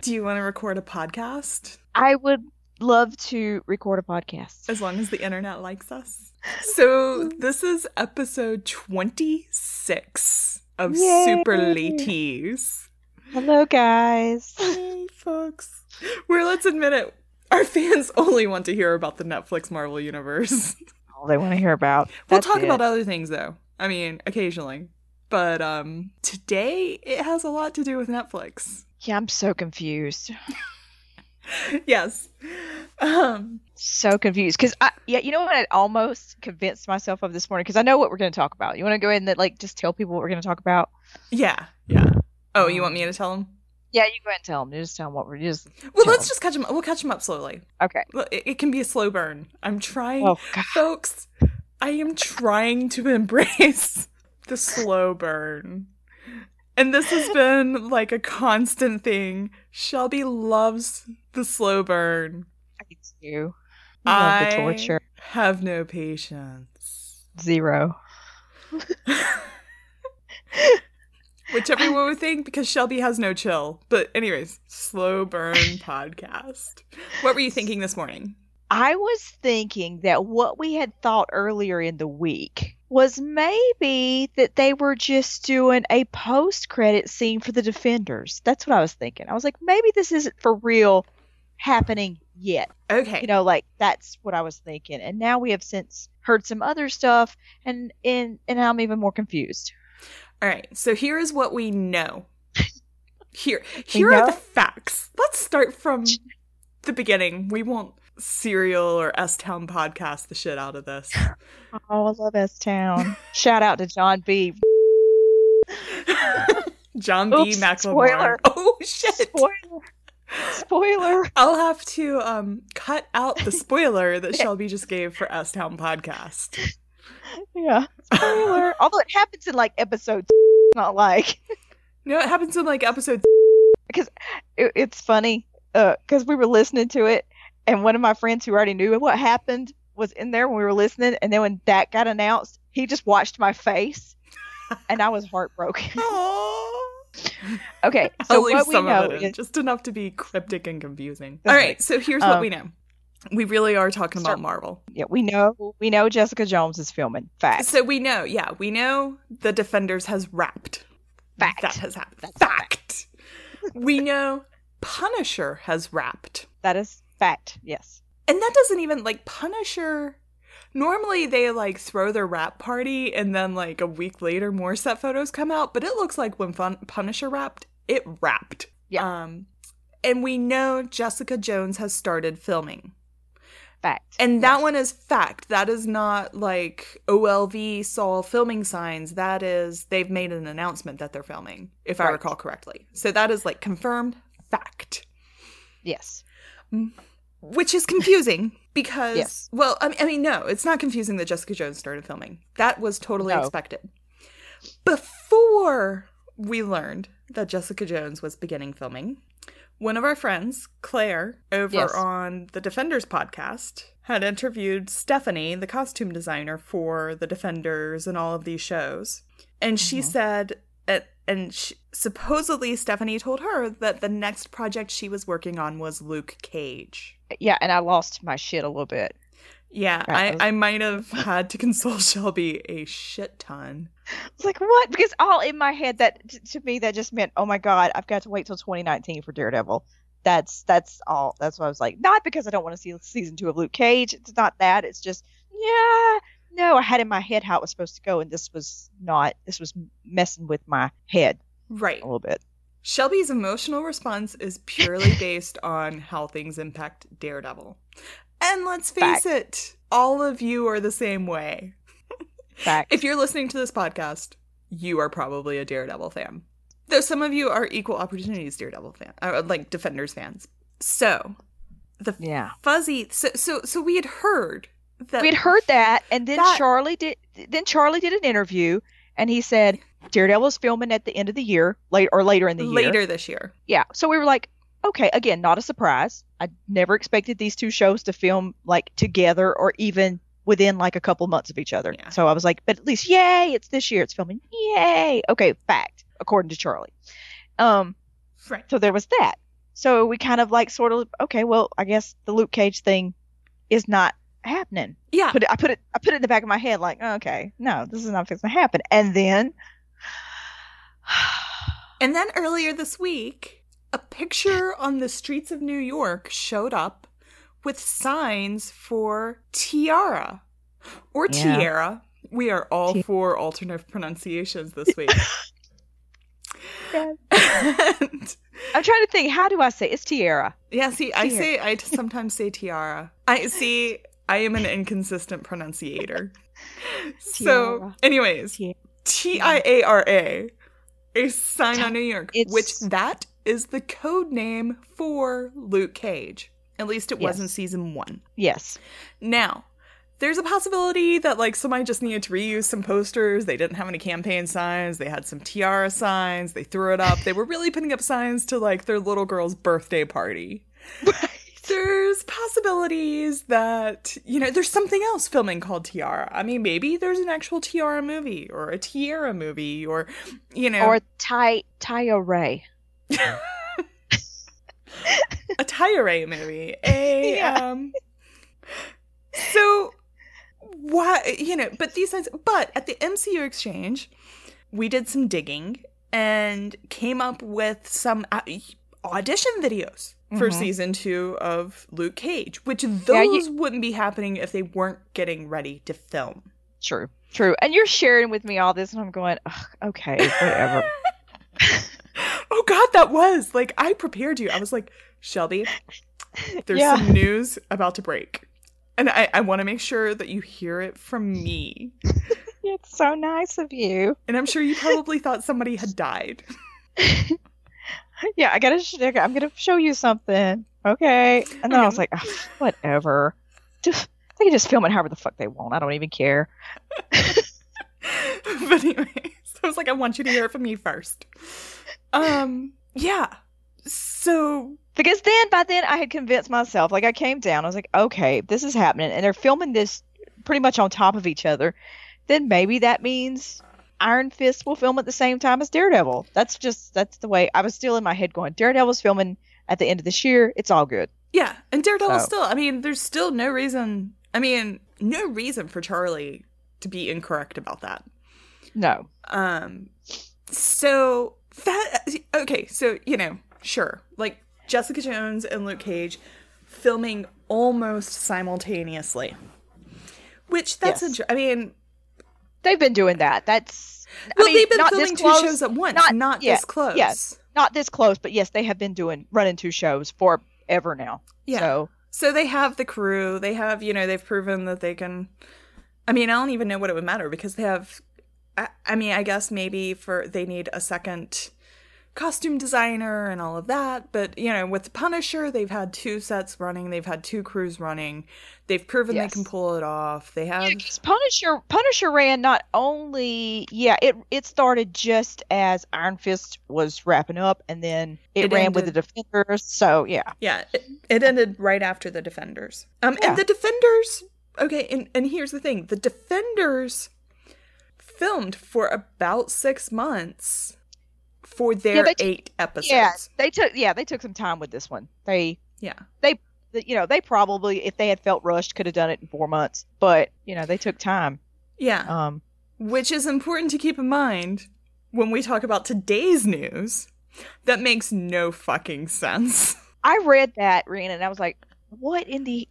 Do you want to record a podcast? I would love to record a podcast. As long as the internet likes us. So this is episode 26 of Yay. Super Latees. Hello, guys. Hey, folks. Where, let's admit it, our fans only want to hear about the Netflix Marvel Universe. All they want to hear about. We'll That's talk it. about other things, though. I mean, occasionally. But today, it has a lot to do with Netflix. Yeah, I'm so confused. Yes. So confused. Because, you know what I almost convinced myself of this morning? Because I know what we're going to talk about. You want to go ahead and just tell people what we're going to talk about? Yeah. Oh, you want me to tell them? Yeah, you go ahead and tell them. Just tell them what we're just. Well, let's just catch them. We'll catch them up slowly. Okay. Well, it can be a slow burn. I'm trying, Oh, God. folks. I am trying to embrace the slow burn. And this has been like a constant thing. Shelby loves the slow burn. I do. I love the torture. Have no patience. Zero. Which everyone would think, because Shelby has no chill. But anyways, slow burn podcast. What were you thinking this morning? I was thinking that what we had thought earlier in the week was maybe that they were just doing a post-credit scene for the Defenders. That's what I was thinking. I was like, maybe this isn't for real happening yet. Okay. You know, that's what I was thinking. And now we have since heard some other stuff, and I'm even more confused. All right, so here is what we know. Here are the facts. Let's start from the beginning. We won't Serial or S-Town podcast the shit out of this. Oh, I love S-Town. Shout out to John B. John B. McLemore. Spoiler. Oh, shit. Spoiler. I'll have to cut out the spoiler that Shelby just gave for S-Town podcast. Yeah, spoiler. Although it happens in episode, not like. No, it happens in episode. Because it's funny, because we were listening to it, and one of my friends who already knew what happened was in there when we were listening, and then when that got announced, he just watched my face, and I was heartbroken. Okay, so I'll leave what we some know of it in, is just enough to be cryptic and confusing. All right, so here's what we know. We really are talking about Marvel. Yeah, we know Jessica Jones is filming. Fact. So we know the Defenders has wrapped. Fact. That has happened. That's fact. We know Punisher has wrapped. That is fact, yes. And that doesn't even, Punisher, normally they, throw their wrap party and then, a week later more set photos come out, but it looks like when Punisher wrapped, it wrapped. Yeah. And we know Jessica Jones has started filming. Fact. And that one is fact. That is not OLV saw filming signs. That is, they've made an announcement that they're filming, if I recall correctly. So that is confirmed fact. Yes. Which is confusing because, yes. Well, I mean, no, it's not confusing that Jessica Jones started filming. That was totally expected. Before we learned that Jessica Jones was beginning filming, one of our friends, Claire, over on the Defenders podcast, had interviewed Stephanie, the costume designer for the Defenders and all of these shows. And she said, supposedly Stephanie told her that the next project she was working on was Luke Cage. Yeah, and I lost my shit a little bit. Yeah, I might have had to console Shelby a shit ton. It's like, what? Because all in my head, that to me, that just meant, oh my God, I've got to wait till 2019 for Daredevil. That's all. That's what I was like. Not because I don't want to see season 2 of Luke Cage. It's not that. It's just, no, I had in my head how it was supposed to go, and this was not. This was messing with my head. Right. A little bit. Shelby's emotional response is purely based on how things impact Daredevil. And let's face it, all of you are the same way. Fact. If you're listening to this podcast, you are probably a Daredevil fan. Though some of you are Equal Opportunities Daredevil fan, Defenders fans. So, fuzzy. So we had heard that. We had heard that, and then Charlie did. Then Charlie did an interview, and he said Daredevil's filming at the end of the year, later in the year. Later this year. Yeah. So we were like, okay, again, not a surprise. I never expected these two shows to film together or even within a couple months of each other. Yeah. So I was like, but at least, yay, it's this year, it's filming. Yay. Okay, fact, according to Charlie. Right. So there was that. So we kind of like sort of, okay, well, I guess the Luke Cage thing is not happening. Yeah. I put it in the back of my head like, okay, no, this is not fixing to happen. And then earlier this week, a picture on the streets of New York showed up with signs for Tiara or Tiara. We are all for alternate pronunciations this week. I'm trying to think, how do I say it? It's Tiara. Yeah, see, I sometimes say Tiara. I am an inconsistent pronunciator. So, anyways, Tiara, a sign on New York, which that is the code name for Luke Cage. At least it was in season 1. Yes. Now, there's a possibility that, like, somebody just needed to reuse some posters. They didn't have any campaign signs. They had some Tiara signs. They threw it up. They were really putting up signs to, like, their little girl's birthday party. Right. There's possibilities that, you know, there's something else filming called Tiara. I mean, maybe there's an actual Tiara movie or a Tiara movie or, you know. Or Tiara. A Tiara movie. So, why, you know, but at the MCU Exchange, we did some digging and came up with some audition videos for season 2 of Luke Cage, which those wouldn't be happening if they weren't getting ready to film. True. And you're sharing with me all this, and I'm going, okay, whatever. Oh, God, that was, like, I prepared you. I was like, Shelby, there's some news about to break. And I want to make sure that you hear it from me. It's so nice of you. And I'm sure you probably thought somebody had died. Yeah, I'm going to show you something. Okay. And then I was like, whatever. They can just film it however the fuck they want. I don't even care. But anyway, so I was like, I want you to hear it from me first. Yeah. So, because by then I had convinced myself, like I came down, I was like, okay, this is happening, and they're filming this pretty much on top of each other. Then maybe that means Iron Fist will film at the same time as Daredevil. That's the way I was still in my head going, Daredevil's filming at the end of this year. It's all good. Yeah. And Daredevil still, I mean, there's still no reason for Charlie to be incorrect about that. No. So okay. So, you know, sure. Like Jessica Jones and Luke Cage filming almost simultaneously, which I mean, they've been doing that. They've been filming 2 shows at once, not this close. Yes, not this close, but yes, they have been running 2 shows forever now. Yeah. So they have the crew. They have, you know, they've proven that they can. I mean, I don't even know what it would matter because they have. I mean, I guess maybe they need a second costume designer and all of that. But, you know, with Punisher, they've had 2 sets running. They've had 2 crews running. They've proven they can pull it off. They have... Yeah, Punisher ran not only... Yeah, it started just as Iron Fist was wrapping up, and then it ran with the Defenders. So, yeah. Yeah, it ended right after the Defenders. And the Defenders... Okay, and here's the thing. The Defenders filmed for about 6 months for their 8 episodes. Yeah, they took some time with this one. They probably, if they had felt rushed, could have done it in 4 months. But, you know, they took time. Yeah. Which is important to keep in mind when we talk about today's news. That makes no fucking sense. I read that, Rhiannon, and I was like, what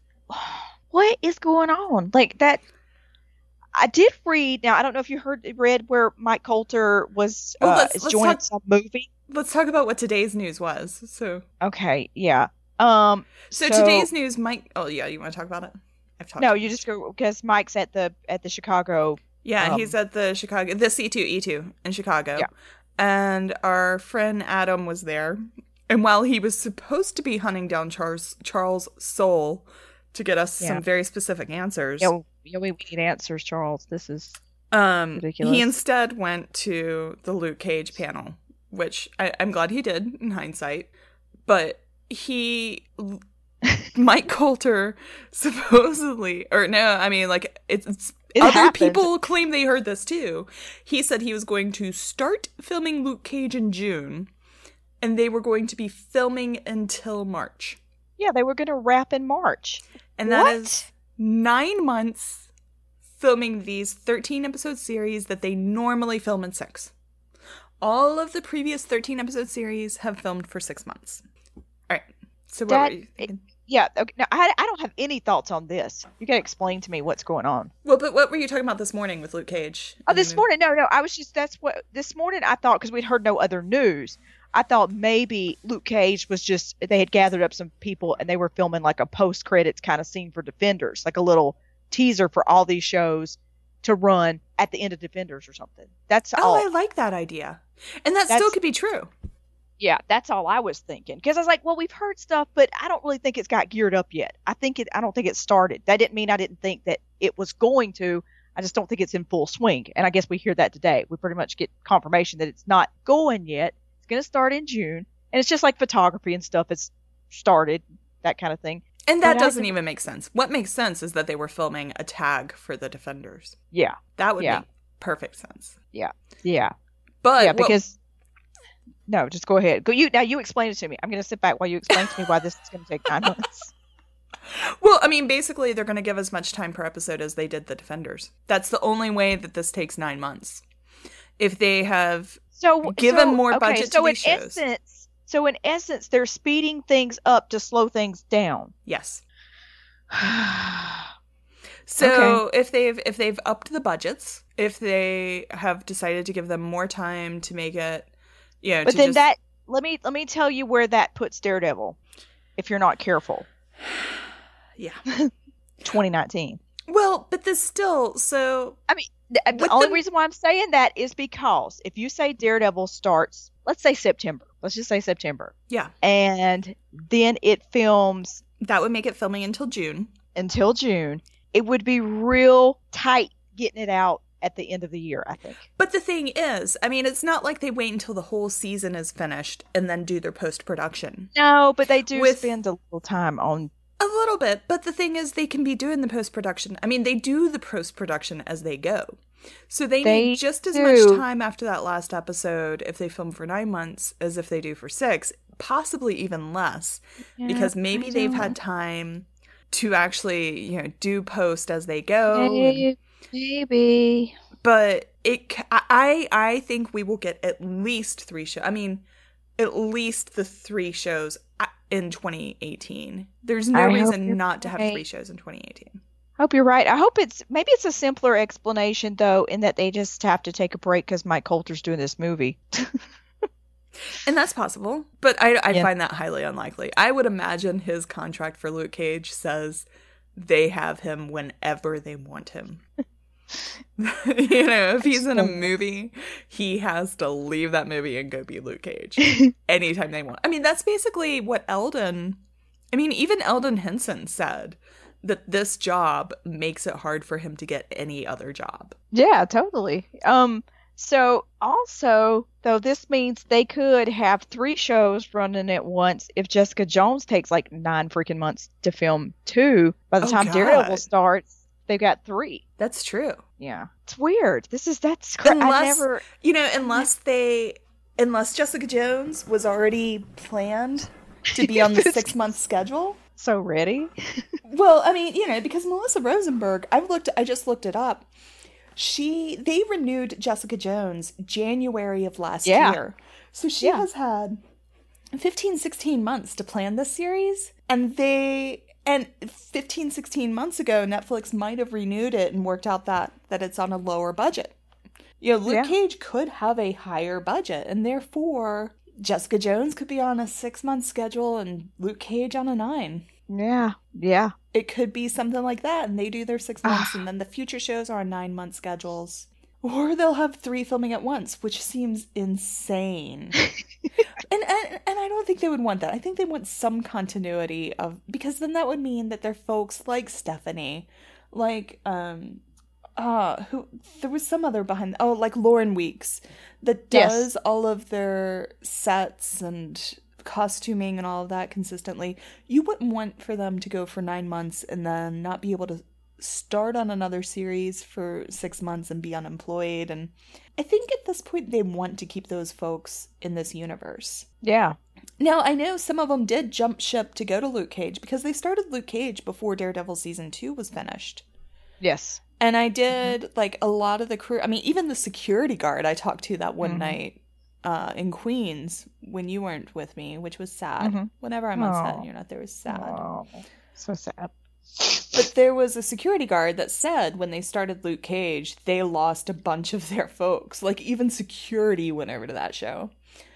is going on? Like that. I did read. Now I don't know if you read where Mike Coulter was is joining some movie. Let's talk about what today's news was. So okay, yeah. So today's news, Mike. Oh yeah, you want to talk about it? No, you just go because Mike's at the Chicago. Yeah, he's at the C2E2 in Chicago. Yeah. And our friend Adam was there, and while he was supposed to be hunting down Charles Soule to get us some very specific answers. Yeah, we need answers, Charles. This is ridiculous. He instead went to the Luke Cage panel, which I'm glad he did in hindsight. But Mike Coulter supposedly, or no, I mean, like, it's other happened. People claim they heard this too. He said he was going to start filming Luke Cage in June And they were going to be filming until March. Yeah, they were going to wrap in March. And that is 9 months filming these 13-episode series that they normally film in 6. All of the previous 13-episode series have filmed for 6 months. All right. So what were you thinking? Yeah. Okay, now, I don't have any thoughts on this. You got to explain to me what's going on. Well, but what were you talking about this morning with Luke Cage? Oh, this morning? No. I was just, this morning I thought, because we'd heard no other news, I thought maybe Luke Cage was just, they had gathered up some people and they were filming like a post-credits kind of scene for Defenders, like a little teaser for all these shows to run at the end of Defenders or something. That's all. Oh, I like that idea. And that still could be true. Yeah, that's all I was thinking. Because I was like, well, we've heard stuff, but I don't really think it's got geared up yet. I don't think it started. That didn't mean I didn't think that it was going to. I just don't think it's in full swing. And I guess we hear that today. We pretty much get confirmation that it's not going yet. It's going to start in June. And it's just like photography and stuff. It's started, that kind of thing. And that doesn't even make sense. What makes sense is that they were filming a tag for the Defenders. Yeah. That would make perfect sense. Yeah. Yeah. But yeah, because no, just go ahead. Now you explain it to me. I'm going to sit back while you explain to me why this is going to take 9 months. Well, I mean, basically they're going to give as much time per episode as they did the Defenders. That's the only way that this takes 9 months. If they have given more budget to these shows. So in essence, they're speeding things up to slow things down. Yes. So if they've upped the budgets, if they have decided to give them more time to make it, but then let me tell you where that puts Daredevil, if you're not careful. Yeah. 2019. Well, but this still, so I mean, the only reason why I'm saying that is because if you say Daredevil starts, let's say September. Let's just say September. Yeah. And then it films. That would make it filming until June. It would be real tight getting it out at the end of the year, I think. But the thing is, I mean, it's not like they wait until the whole season is finished and then do their post-production. No, but they do spend a little time on... A little bit, but the thing is they can be doing the post-production. I mean, they do the post-production as they go. So they need just as much time after that last episode if they film for 9 months as if they do for 6, possibly even less, because maybe they've had time to actually, do post as they go. Maybe. But I think we will get at least 3 shows. I mean, at least the 3 shows in 2018. There's no reason not to have 3 shows in 2018. I hope you're right. I hope maybe it's a simpler explanation, though, in that they just have to take a break because Mike Coulter's doing this movie. And that's possible. But I find that highly unlikely. I would imagine his contract for Luke Cage says they have him whenever they want him. If he's in a movie, he has to leave that movie and go be Luke Cage anytime they want. I mean, that's basically what even Eldon Henson said, that this job makes it hard for him to get any other job. Yeah, totally. So also, though, this means they could have 3 shows running at once if Jessica Jones takes like 9 freaking months to film 2. By the time Daredevil starts, they've got 3. That's true. Yeah. It's weird. That's unless Jessica Jones was already planned to be on the 6-month schedule. So ready? Well, I mean, because Melissa Rosenberg, I just looked it up. They renewed Jessica Jones January of last year. So she has had 15, 16 months to plan this series. And 15, 16 months ago, Netflix might have renewed it and worked out that it's on a lower budget. Luke Cage could have a higher budget, and therefore Jessica Jones could be on a 6-month schedule and Luke Cage on a 9. Yeah. Yeah. It could be something like that, and they do their 6 months, and then the future shows are on 9-month schedules. Or they'll have 3 filming at once, which seems insane. and I don't think they would want that. I think they want some continuity because then that would mean that they're folks like Stephanie, like who there was some other behind. Like Lauren Weeks, that does all of their sets and costuming and all of that consistently. You wouldn't want for them to go for 9 months and then not be able to start on another series for 6 months and be unemployed. And I think at this point they want to keep those folks in this universe. Yeah. Now, I know some of them did jump ship to go to Luke Cage because they started Luke Cage before Daredevil season 2 was finished. Yes. And I did, like, a lot of the crew. I mean, even the security guard I talked to that one night in Queens when you weren't with me, which was sad. Whenever I'm on set and you're not there, it was sad. Oh, so sad. But there was a security guard that said when they started Luke Cage, they lost a bunch of their folks. Like, even security went over to that show.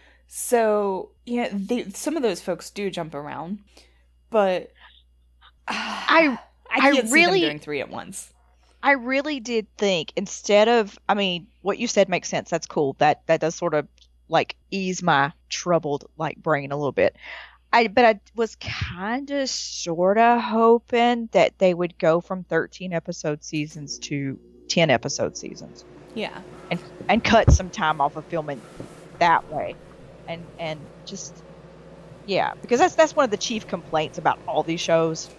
So, yeah, some of those folks do jump around. But I can't see them doing 3 at once. I really did think, instead of, I mean, what you said makes sense. That's cool. That does sort of, like, ease my troubled, like, brain a little bit. But I was kind of sort of hoping that they would go from 13 episode seasons to 10 episode seasons. Yeah. And cut some time off of filming that way. And just, yeah, because that's one of the chief complaints about all these shows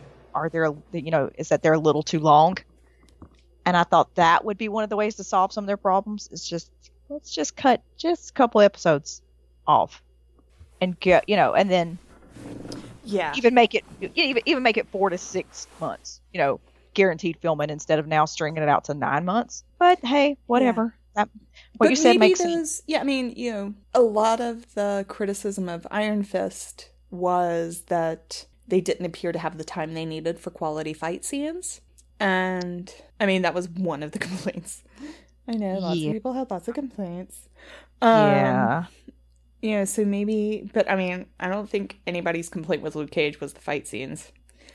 is that they're a little too long. And I thought that would be one of the ways to solve some of their problems. Is let's just cut just a couple episodes off and get, and then even make it 4 to 6 months, guaranteed filming instead of now stringing it out to 9 months. But hey, whatever. Yeah. What you said makes sense. Yeah, I mean, a lot of the criticism of Iron Fist was that they didn't appear to have the time they needed for quality fight scenes. And, I mean, that was one of the complaints. I know, lots of people had lots of complaints. Yeah, so maybe, but I mean, I don't think anybody's complaint with Luke Cage was the fight scenes.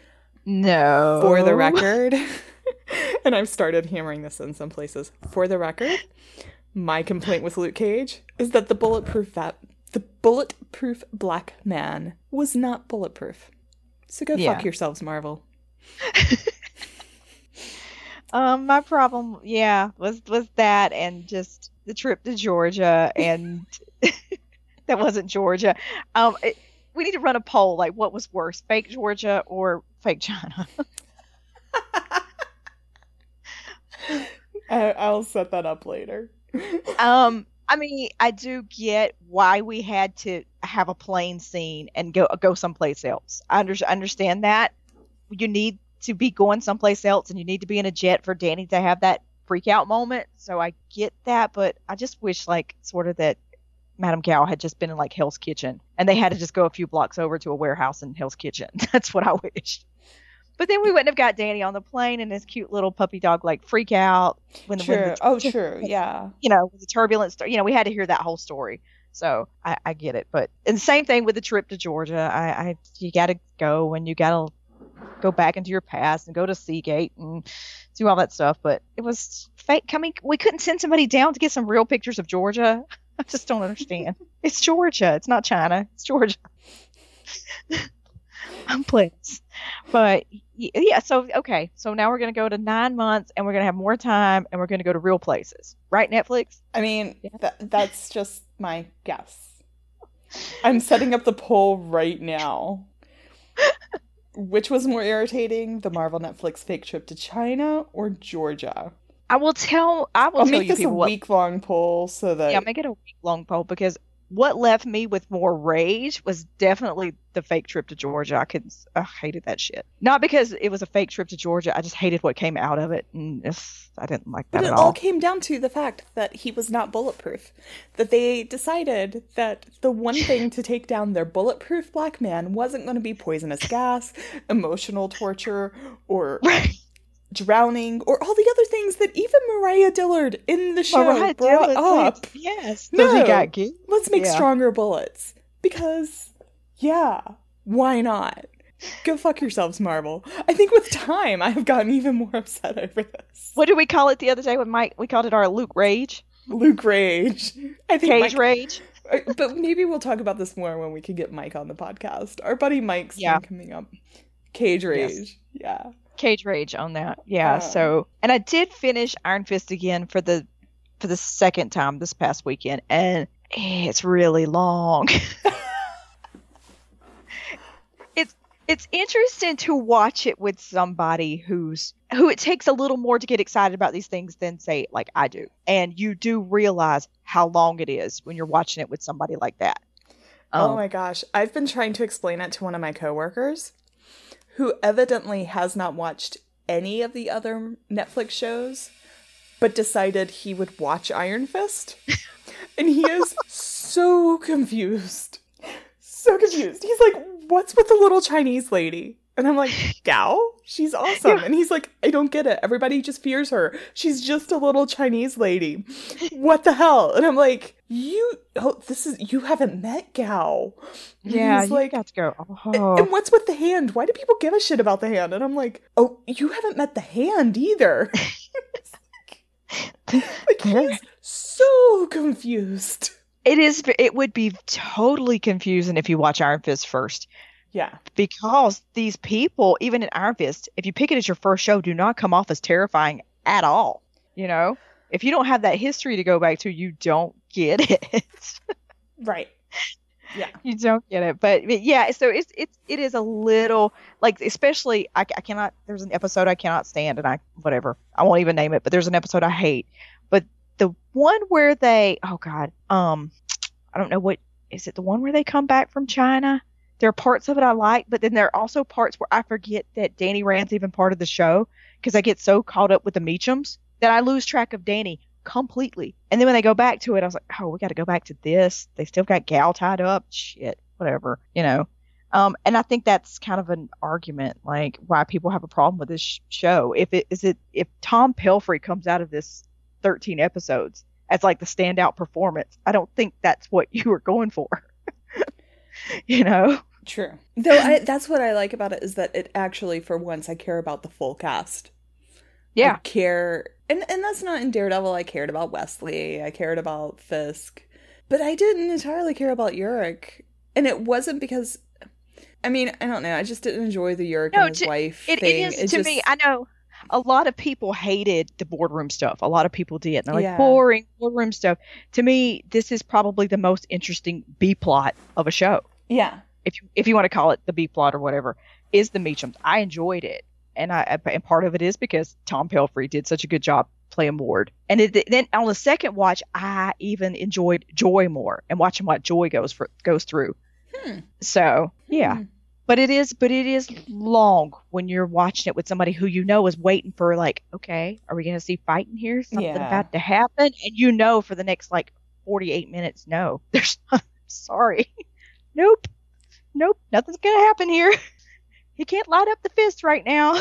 No. For the record, and I've started hammering this in some places. For the record, my complaint with Luke Cage is that the bulletproof black man was not bulletproof. So go fuck yourselves, Marvel. My problem, was that, and just the trip to Georgia, and that wasn't Georgia. We need to run a poll, like, what was worse, fake Georgia or fake China? I'll set that up later. I mean, I do get why we had to have a plane scene and go someplace else. I understand that. You need to be going someplace else, and you need to be in a jet for Danny to have that freak out moment. So I get that, but I just wish, like, sort of that Madame Gao had just been in, like, Hell's Kitchen, and they had to just go a few blocks over to a warehouse in Hell's Kitchen. That's what I wished. But then we wouldn't have got Danny on the plane and his cute little puppy dog, like, freak out when the yeah. With the turbulence, we had to hear that whole story. So I get it. But and the same thing with the trip to Georgia. You got to go, and you got to go back into your past and go to Seagate and do all that stuff. But it was fake. We couldn't send somebody down to get some real pictures of Georgia. I just don't understand. It's Georgia. It's not China. It's Georgia. I'm pleased. But yeah, so okay. So now we're going to go to 9 months, and we're going to have more time, and we're going to go to real places. Right, Netflix? I mean, that's just my guess. I'm setting up the poll right now. Which was more irritating, the Marvel Netflix fake trip to China or Georgia? I'll tell make this a week-long poll so that... Yeah, make it a week-long poll, because what left me with more rage was definitely the fake trip to Georgia. I hated that shit. Not because it was a fake trip to Georgia. I just hated what came out of it, and I didn't like that at all. But it all came down to the fact that he was not bulletproof. That they decided that the one thing to take down their bulletproof black man wasn't going to be poisonous gas, emotional torture, or... drowning, or all the other things that even Mariah Dillard in the show brought up. Yes. No, he got killed. Let's make stronger bullets. Because, why not? Go fuck yourselves, Marvel. I think with time, I have gotten even more upset over this. What did we call it the other day with Mike? We called it our Luke Rage. Luke Rage. I think Cage Rage. But maybe we'll talk about this more when we can get Mike on the podcast. Our buddy Mike's been coming up. Cage Rage. Yes. Cage Rage on that. Yeah. So, and I did finish Iron Fist again for the second time this past weekend, and it's really long. It's interesting to watch it with somebody who it takes a little more to get excited about these things than say like I do. And you do realize how long it is when you're watching it with somebody like that. Oh my gosh. I've been trying to explain it to one of my coworkers who evidently has not watched any of the other Netflix shows, but decided he would watch Iron Fist. And he is so confused. So confused. He's like, what's with the little Chinese lady? And I'm like, Gao? She's awesome. And he's like, I don't get it. Everybody just fears her. She's just a little Chinese lady. What the hell? And I'm like, you haven't met Gao. Yeah, he's like, got to go. Oh. And what's with the hand? Why do people give a shit about the hand? And I'm like, oh, you haven't met the hand either. Like, he's so confused. It would be totally confusing if you watch Iron Fist first. Yeah. Because these people, even in Iron Fist, if you pick it as your first show, do not come off as terrifying at all. You know? If you don't have that history to go back to, you don't get it. Right. Yeah. You don't get it. But yeah, so it is a little, like, especially, I cannot, there's an episode I cannot stand, and I won't even name it, but there's an episode I hate. But the one where they, oh God, I don't know what, is it the one where they come back from China? There are parts of it I like, but then there are also parts where I forget that Danny Rand's even part of the show because I get so caught up with the Meachums that I lose track of Danny completely. And then when they go back to it, I was like, oh, we got to go back to this. They still got Gal tied up. Shit, whatever, you know. And I think that's kind of an argument, like why people have a problem with this show. If Tom Pelphrey comes out of this 13 episodes as like the standout performance, I don't think that's what you were going for. You know? True. Though that's what I like about it is that it actually, for once, I care about the full cast. Yeah. I care, and that's not in Daredevil. I cared about Wesley. I cared about Fisk. But I didn't entirely care about Urich. And it wasn't because, I mean, I don't know. I just didn't enjoy the Urich and his wife thing. It is to me, I know a lot of people hated the boardroom stuff. A lot of people did. And they're like, boring boardroom stuff. To me, this is probably the most interesting B-plot of a show. Yeah. If you want to call it the B-plot or whatever, is the Meachums. I enjoyed it. And part of it is because Tom Pelphrey did such a good job playing Ward. And then on the second watch, I even enjoyed Joy more and watching what Joy goes through. So, yeah. But it is long when you're watching it with somebody who you know is waiting for, like, okay, are we going to see fighting here? Something about to happen? And you know for the next, like, 48 minutes, no. There's not. Sorry. Nope. Nothing's going to happen here. He can't light up the fist right now.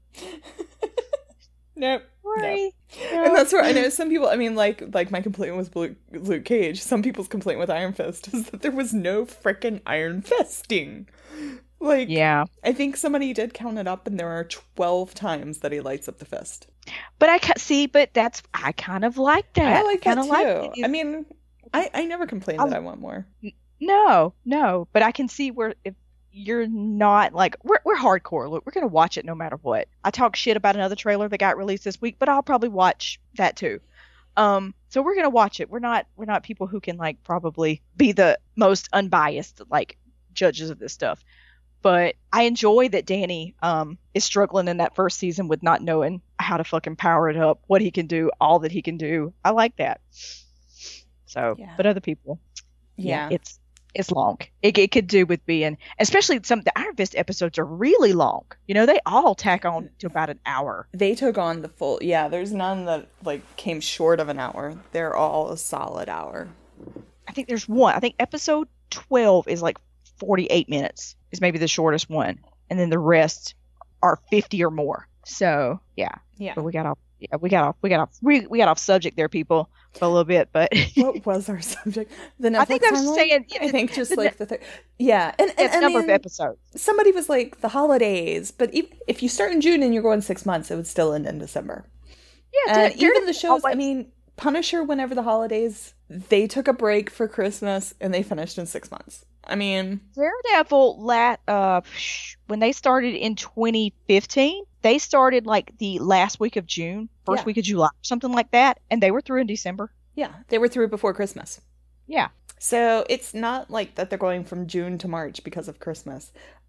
Nope. Sorry. Nope. And that's where I know some people, I mean, like my complaint with Luke Cage, some people's complaint with Iron Fist is that there was no frickin' Iron Fisting. Like, yeah. I think somebody did count it up and there are 12 times that he lights up the fist. But I kind of like that. I like that too. I mean, I never complain that I want more. No, but I can see where if you're not like we're hardcore. Look, we're gonna watch it no matter what. I talk shit about another trailer that got released this week, but I'll probably watch that too. So we're gonna watch it. We're not people who can like probably be the most unbiased like judges of this stuff. But I enjoy that Danny is struggling in that first season with not knowing how to fucking power it up, what he can do, all that he can do. I like that. So, but other people, it's long. It could do with being, especially the Iron Fist episodes are really long. You know, they all tack on to about an hour. They took on the full, there's none that like came short of an hour. They're all a solid hour. I think there's one. I think episode 12 is like 48 minutes is maybe the shortest one. And then the rest are 50 or more. So yeah. But we got off subject there, people, for a little bit. But what was our subject? The Netflix I think I was saying. I think just like the and number of episodes. Somebody was like the holidays, but if you start in June and you're going 6 months, it would still end in December. Yeah, and even the shows. I mean, Punisher, whenever the holidays, they took a break for Christmas and they finished in 6 months. I mean, Daredevil, when they started in 2015, they started like the last week of June, first week of July, something like that, and they were through in December. Yeah, they were through before Christmas. Yeah. So it's not like that they're going from June to March because of Christmas.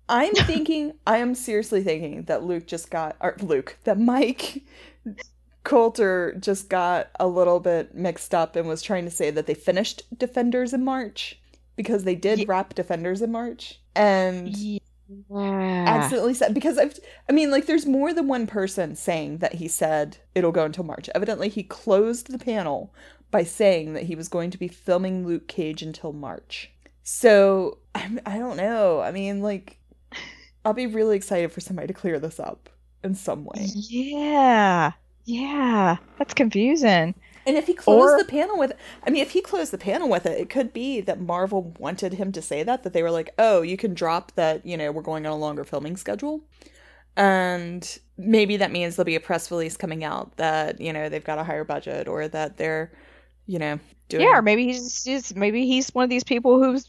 I am seriously thinking that that Mike Coulter just got a little bit mixed up and was trying to say that they finished Defenders in March because they did wrap Defenders in March and accidentally said, because like there's more than one person saying that he said it'll go until March. Evidently he closed the panel by saying that he was going to be filming Luke Cage until March. So I don't know. I mean, like, I'll be really excited for somebody to clear this up in some way. Yeah. Yeah. That's confusing. And if he closed the panel with it, it could be that Marvel wanted him to say that they were like, oh, you can drop that, we're going on a longer filming schedule. And maybe that means there'll be a press release coming out that, they've got a higher budget, or that they're, doing... Yeah, or maybe he's one of these people who's,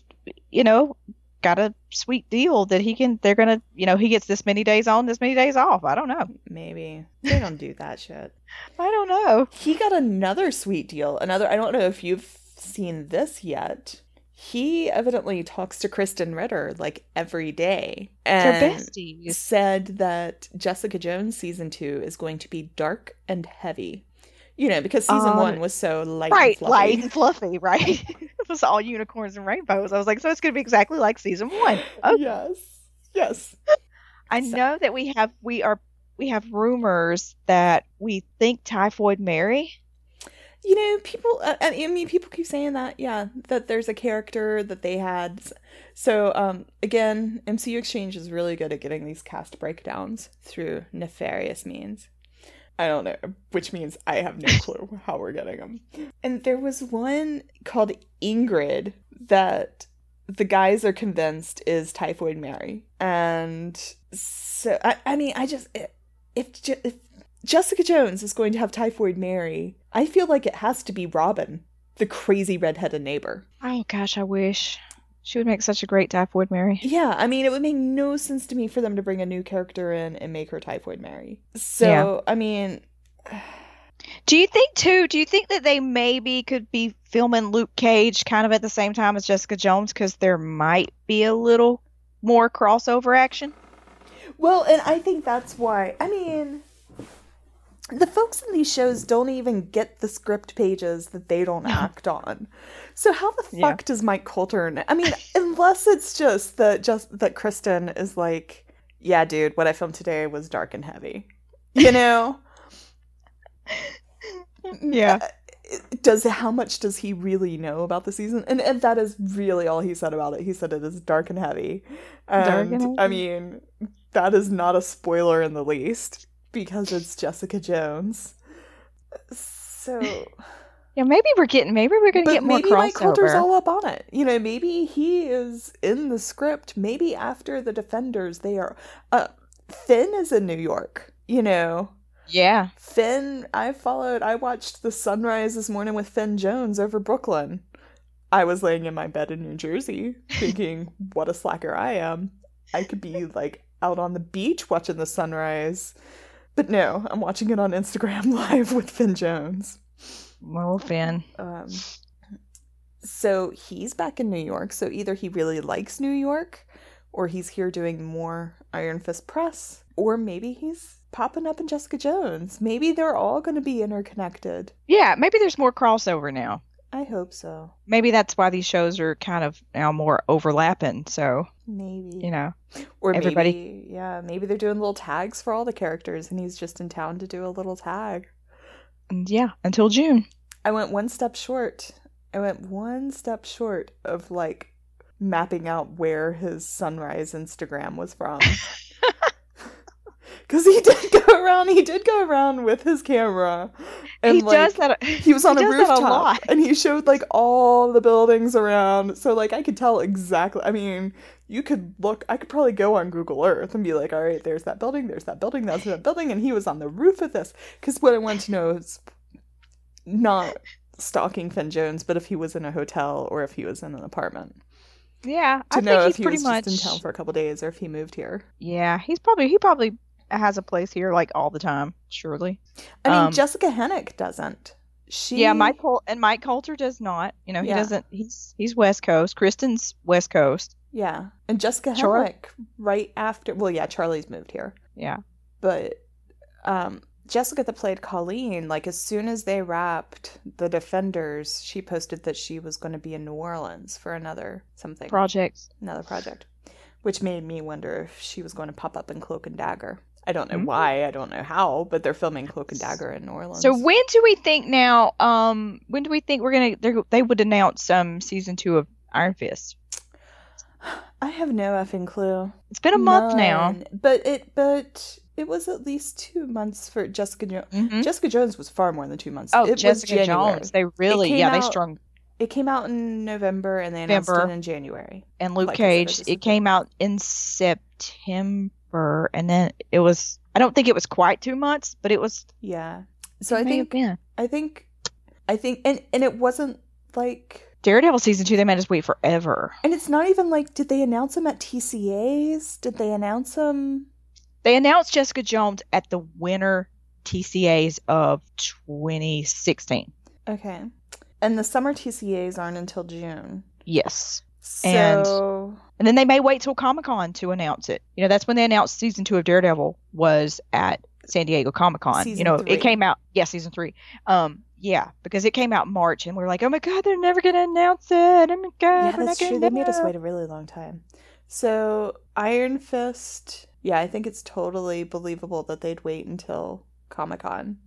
got a sweet deal that he gets this many days on, this many days off. I don't know. Maybe. They don't do that shit. I don't know. He got another sweet deal. I don't know if you've seen this yet. He evidently talks to Kristen Ritter like every day. And they're besties. Said that Jessica Jones season 2 is going to be dark and heavy. Because season 1 was so light and fluffy. Light and fluffy, right? It was all unicorns and rainbows. I was like, so it's going to be exactly like season 1. Okay. Yes. I know that we have rumors that we think Typhoid Mary. People. People keep saying that. Yeah, that there's a character that they had. So, again, MCU Exchange is really good at getting these cast breakdowns through nefarious means. I don't know, which means I have no clue how we're getting them. And there was one called Ingrid that the guys are convinced is Typhoid Mary. And so, if Jessica Jones is going to have Typhoid Mary, I feel like it has to be Robin, the crazy redheaded neighbor. Oh gosh, I wish. She would make such a great Typhoid Mary. Yeah, it would make no sense to me for them to bring a new character in and make her Typhoid Mary. So, yeah. Do you think that they maybe could be filming Luke Cage kind of at the same time as Jessica Jones, because there might be a little more crossover action? Well, and I think that's why, the folks in these shows don't even get the script pages that they don't act on. So how the fuck does Mike Coulter... unless it's just that Kristen is like, yeah, dude, what I filmed today was dark and heavy. Yeah. How much does he really know about the season? And that is really all he said about it. He said it is dark and heavy. And, that is not a spoiler in the least, because it's Jessica Jones. So... Yeah, maybe we're gonna get more crossover. Maybe Mike Coulter's all up on it. Maybe he is in the script. Maybe after the Defenders, they are... Finn is in New York, Yeah. Finn, I watched the sunrise this morning with Finn Jones over Brooklyn. I was laying in my bed in New Jersey thinking, what a slacker I am. I could be, out on the beach watching the sunrise. But no, I'm watching it on Instagram Live with Finn Jones. Well, Finn. So he's back in New York. So either he really likes New York, or he's here doing more Iron Fist press, or maybe he's popping up in Jessica Jones. Maybe they're all going to be interconnected. Yeah, maybe there's more crossover now. I hope so. Maybe that's why these shows are kind of now more overlapping. So maybe, or everybody, maybe they're doing little tags for all the characters, and he's just in town to do a little tag. Yeah, until June. I went one step short of mapping out where his sunrise Instagram was from. Because he did go around with his camera. And he does that. He was on a rooftop and he showed all the buildings around. So I could tell exactly. I could probably go on Google Earth and be like, all right, there's that building, that's that building, and he was on the roof of this. Because what I want to know is not stalking Finn Jones, but if he was in a hotel or if he was in an apartment. Yeah, I think he's pretty much just in town for a couple days, or if he moved here. Yeah, he probably has a place here all the time, surely. Jessica Hennick doesn't. Mike Coulter does not. He doesn't. He's West Coast. Kristen's West Coast. Yeah. And Jessica Charlie? Henwick, right after... Well, yeah, Charlie's moved here. Yeah. But Jessica that played Colleen, like, as soon as they wrapped The Defenders, she posted that she was going to be in New Orleans for another project. Which made me wonder if she was going to pop up in Cloak and Dagger. I don't know why, I don't know how, but they're filming Cloak and Dagger in New Orleans. So when do we think now, when do we think they would announce season 2 of Iron Fist? I have no effing clue. It's been a month now. But it was at least 2 months for Jessica Jones. Mm-hmm. Jessica Jones was far more than 2 months. Oh, Jessica Jones. They really, they strung. It came out in November and they announced it in January. And Luke Cage, it came out in September, and then it was, I don't think it was quite 2 months, but it was. Yeah. So I think, and it wasn't like. Daredevil season 2, they made us wait forever. And it's not even like, did they announce them at TCAs? Did they announce them? They announced Jessica Jones at the winter TCAs of 2016. Okay. And the summer TCAs aren't until June. Yes. So... And then they may wait till Comic-Con to announce it. You know, that's when they announced season 2 of Daredevil was at San Diego Comic-Con. Season 3. It came out, season 3. Yeah, because it came out in March and we were like, oh my God, they're never going to announce it. Oh my God. Yeah, that's true. They made us wait a really long time. So Iron Fist, yeah, I think it's totally believable that they'd wait until Comic-Con.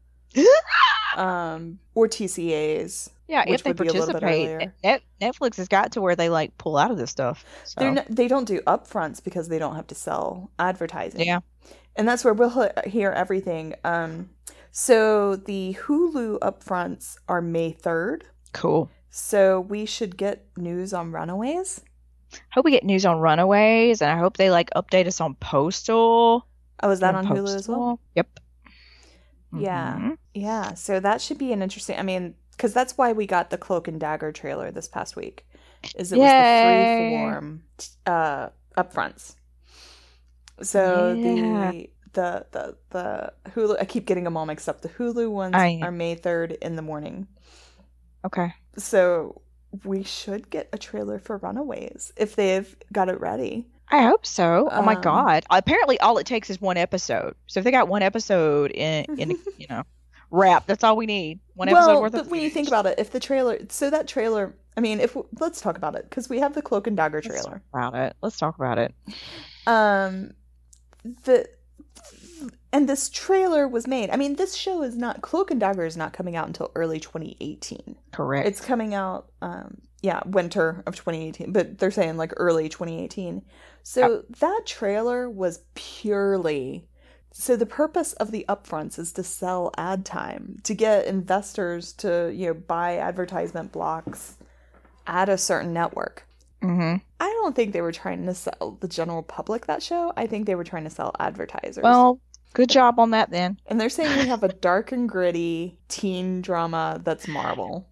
Or TCAs. Yeah, if they participate. Netflix has got to where they like pull out of this stuff. So. They don't do upfronts because they don't have to sell advertising. Yeah. And that's where we'll hear everything. So the Hulu upfronts are May 3rd. Cool. So we should get news on Runaways. Hope we get news on Runaways, and I hope they like update us on Postal. Oh, is that on Hulu as well? Yep. Yeah. Mm-hmm. Yeah. So that should be an interesting, I mean, because that's why we got the Cloak and Dagger trailer this past week. It was the freeform upfronts. So the Hulu, I keep getting them all mixed up. The Hulu ones are May 3rd in the morning. Okay. So we should get a trailer for Runaways if they've got it ready. I hope so. Oh my God. Apparently all it takes is one episode. So if they got one episode in wrap, that's all we need. One episode worth of but when you think about it, if the trailer, I mean, let's talk about it because we have the Cloak and Dagger trailer. Let's talk about it. And this trailer was made. I mean, this show is not, Cloak and Dagger is not coming out until early 2018. Correct. It's coming out, winter of 2018, but they're saying like early 2018. So that trailer was purely, so the purpose of the upfronts is to sell ad time, to get investors to, buy advertisement blocks at a certain network. Mm-hmm. I don't think they were trying to sell the general public that show. I think they were trying to sell advertisers. Well, good job on that then. And they're saying we have a dark and gritty teen drama that's Marvel.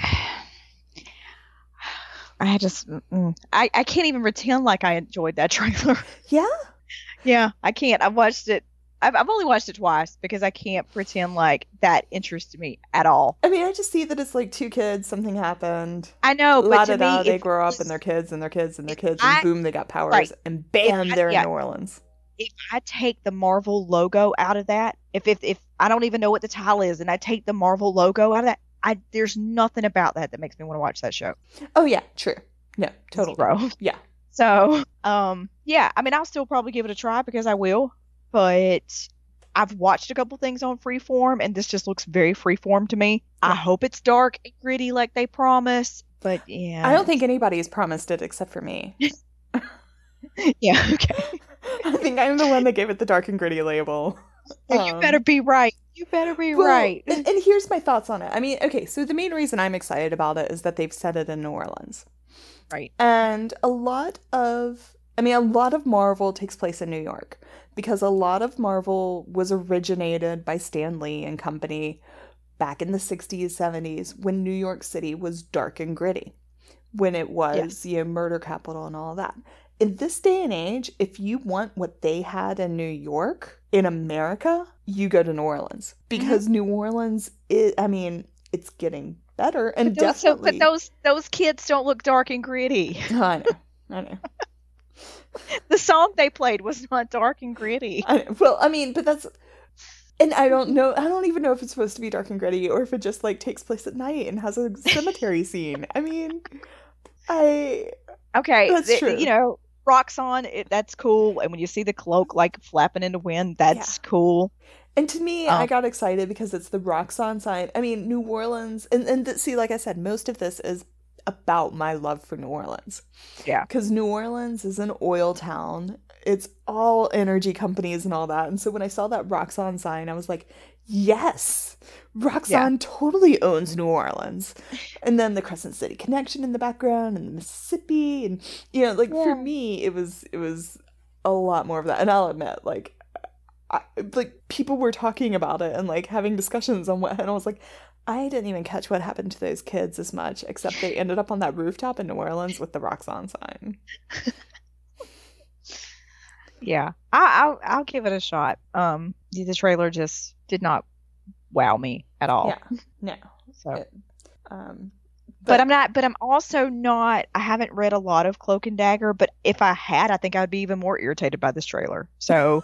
I can't even pretend like I enjoyed that trailer. Yeah? Yeah, I can't. I've watched it. I've only watched it twice because I can't pretend like that interests me at all. I mean, I just see that it's like two kids, something happened. I know, but to me, they grow up and their kids and their kids and their kids, and boom, they got powers, and bam, they're in New Orleans. If I take the Marvel logo out of that, if I don't even know what the title is, and I take the Marvel logo out of that, there's nothing about that makes me want to watch that show. Oh yeah, true. No, totally. Zero. Yeah. So, yeah, I mean, I'll still probably give it a try because I will, but I've watched a couple things on Freeform, and this just looks very Freeform to me. I hope it's dark and gritty like they promise, but yeah. I don't think anybody has promised it except for me. Yeah, okay. I think I'm the one that gave it the dark and gritty label. You better be right. You better be right. And here's my thoughts on it. I mean, okay, so the main reason I'm excited about it is that they've set it in New Orleans. Right. And a lot of Marvel takes place in New York because a lot of Marvel was originated by Stan Lee and company back in the 60s, 70s when New York City was dark and gritty, when it was, murder capital and all of that. In this day and age, if you want what they had in New York, in America, you go to New Orleans. Because New Orleans, it's getting better. And but those kids don't look dark and gritty. I I know. The song they played was not dark and gritty. But that's... And I don't know, I don't even know if it's supposed to be dark and gritty or if it just, like, takes place at night and has a cemetery scene. I mean, Okay, that's true. You know, Roxxon, that's cool. And when you see the cloak, like, flapping in the wind, that's cool. And to me, I got excited because it's the Roxxon sign. I mean, New Orleans, and see, like I said, most of this is about my love for New Orleans. Yeah. Because New Orleans is an oil town. It's all energy companies and all that. And so when I saw that Roxxon sign, I was like, yes, Roxxon totally owns New Orleans. And then the Crescent City Connection in the background and the Mississippi. And, you know, like, for me, it was a lot more of that. And I'll admit, like, people were talking about it and, like, having discussions on and I was like, I didn't even catch what happened to those kids as much, except they ended up on that rooftop in New Orleans with the Roxxon sign. Yeah, I'll give it a shot. The trailer just did not wow me at all. Yeah, no. So, but I'm also not. I haven't read a lot of Cloak and Dagger, but if I had, I think I'd be even more irritated by this trailer. So,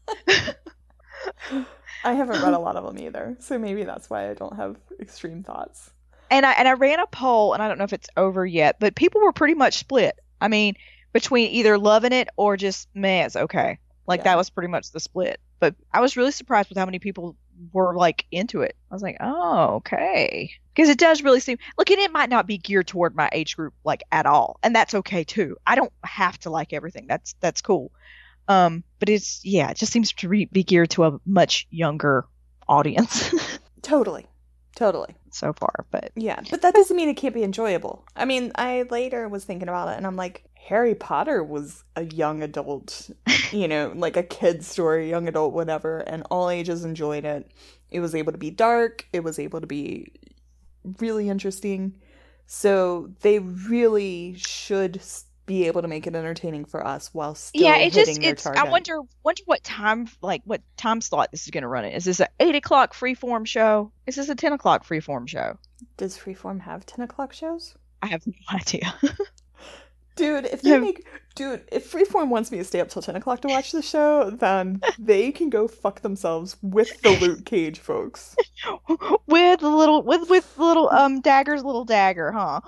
I haven't read a lot of them either, so maybe that's why I don't have extreme thoughts. And I ran a poll, and I don't know if it's over yet, but people were pretty much split. I mean, between either loving it or just, meh, it's okay. Like, that was pretty much the split. But I was really surprised with how many people were, like, into it. I was like, oh, okay. Because it does really seem, look, and it might not be geared toward my age group, like, at all. And that's okay, too. I don't have to like everything. That's cool. But it just seems to be geared to a much younger audience. Totally. So far, but... Yeah, but that doesn't mean it can't be enjoyable. I mean, I later was thinking about it, and I'm like, Harry Potter was a young adult, you know, like a kid's story, young adult, whatever, and all ages enjoyed it. It was able to be dark. It was able to be really interesting. So they really should be able to make it entertaining for us while still hitting their target. I wonder what time slot this is going to run in. Is this an 8 o'clock freeform show? Is this a 10 o'clock freeform show? Does Freeform have 10 o'clock shows? I have no idea. Dude, if Freeform wants me to stay up till 10 o'clock to watch the show, then they can go fuck themselves with the Luke Cage folks. with little Dagger's little dagger, huh?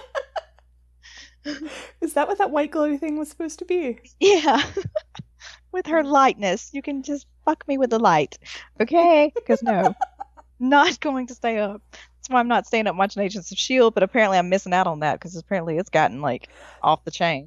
Is that what that white glow thing was supposed to be? Yeah. With her lightness. You can just fuck me with the light. Okay? Because no. Not going to stay up. That's why I'm not staying up watching Agents of S.H.I.E.L.D., but apparently I'm missing out on that because apparently it's gotten, like, off the chain.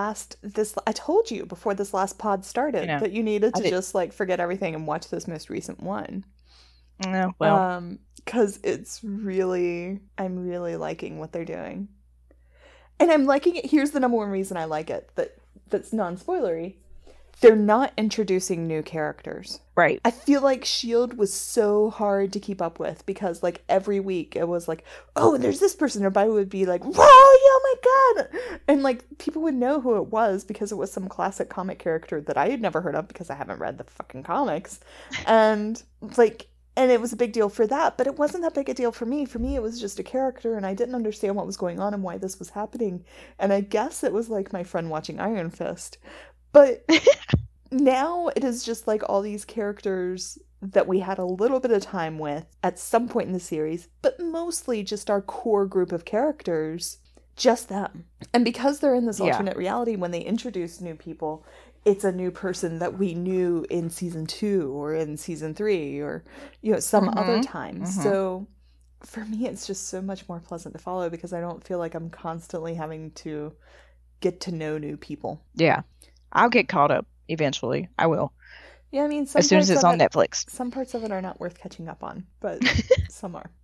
I told you before this last pod started that you needed to just, like, forget everything and watch this most recent one. No, well. Because I'm really liking what they're doing. And I'm liking it. Here's the number one reason I like it that's non-spoilery. They're not introducing new characters. Right. I feel like S.H.I.E.L.D. was so hard to keep up with because, like, every week it was like, oh, and there's this person. Everybody would be like, whoa, oh my God. And, like, people would know who it was because it was some classic comic character that I had never heard of because I haven't read the fucking comics. And, like... And it was a big deal for that, but it wasn't that big a deal for me. For me, it was just a character, and I didn't understand what was going on and why this was happening. And I guess it was like my friend watching Iron Fist. But now it is just like all these characters that we had a little bit of time with at some point in the series, but mostly just our core group of characters, just them. And because they're in this alternate reality, when they introduce new people, it's a new person that we knew in season 2 or in season 3 or, you know, some other time. Mm-hmm. So for me, it's just so much more pleasant to follow because I don't feel like I'm constantly having to get to know new people. Yeah. I'll get caught up eventually. I will. Yeah, I mean, as soon as it's on Netflix. Some parts of it are not worth catching up on, but some are.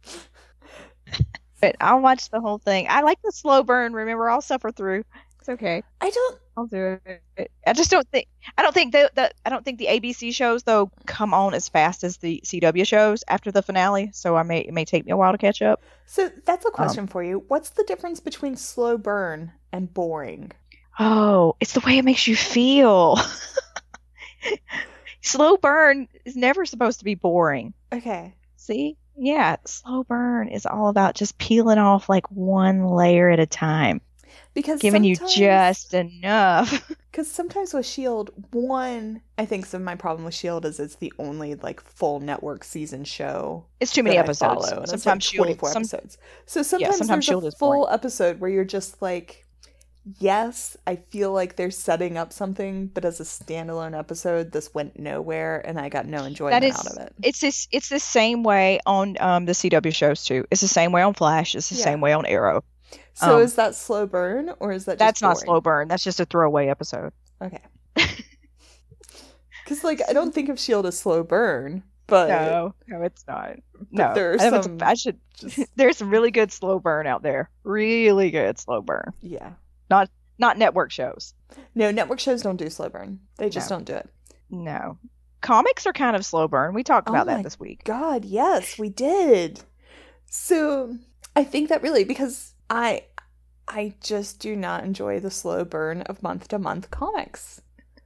But I'll watch the whole thing. I like the slow burn. Remember, I'll suffer through. It's okay. I'll do it. I don't think the ABC shows though come on as fast as the CW shows after the finale. So it may take me a while to catch up. So that's a question for you. What's the difference between slow burn and boring? Oh, it's the way it makes you feel. Slow burn is never supposed to be boring. Okay. See? Yeah, slow burn is all about just peeling off like one layer at a time. Because giving you just enough. Because sometimes with S.H.I.E.L.D., I think some of my problem with S.H.I.E.L.D. is it's the only like full network season show. It's too many episodes. And sometimes it's like 24 episodes. So sometimes there's a full episode where you're just like, yes, I feel like they're setting up something, but as a standalone episode, this went nowhere, and I got no enjoyment out of it. It's the same way on the CW shows too. It's the same way on Flash. It's the same way on Arrow. So is that slow burn, or is that just that's boring? Not slow burn. That's just a throwaway episode. Okay. Because like I don't think of S.H.I.E.L.D. as slow burn, but no, it's not. No, there's there's some really good slow burn out there. Really good slow burn. Yeah. Not network shows. No, network shows don't do slow burn. They just don't do it. No. Comics are kind of slow burn. We talked about that this week. God, yes, we did. So I think that really, because I just do not enjoy the slow burn of month-to-month comics.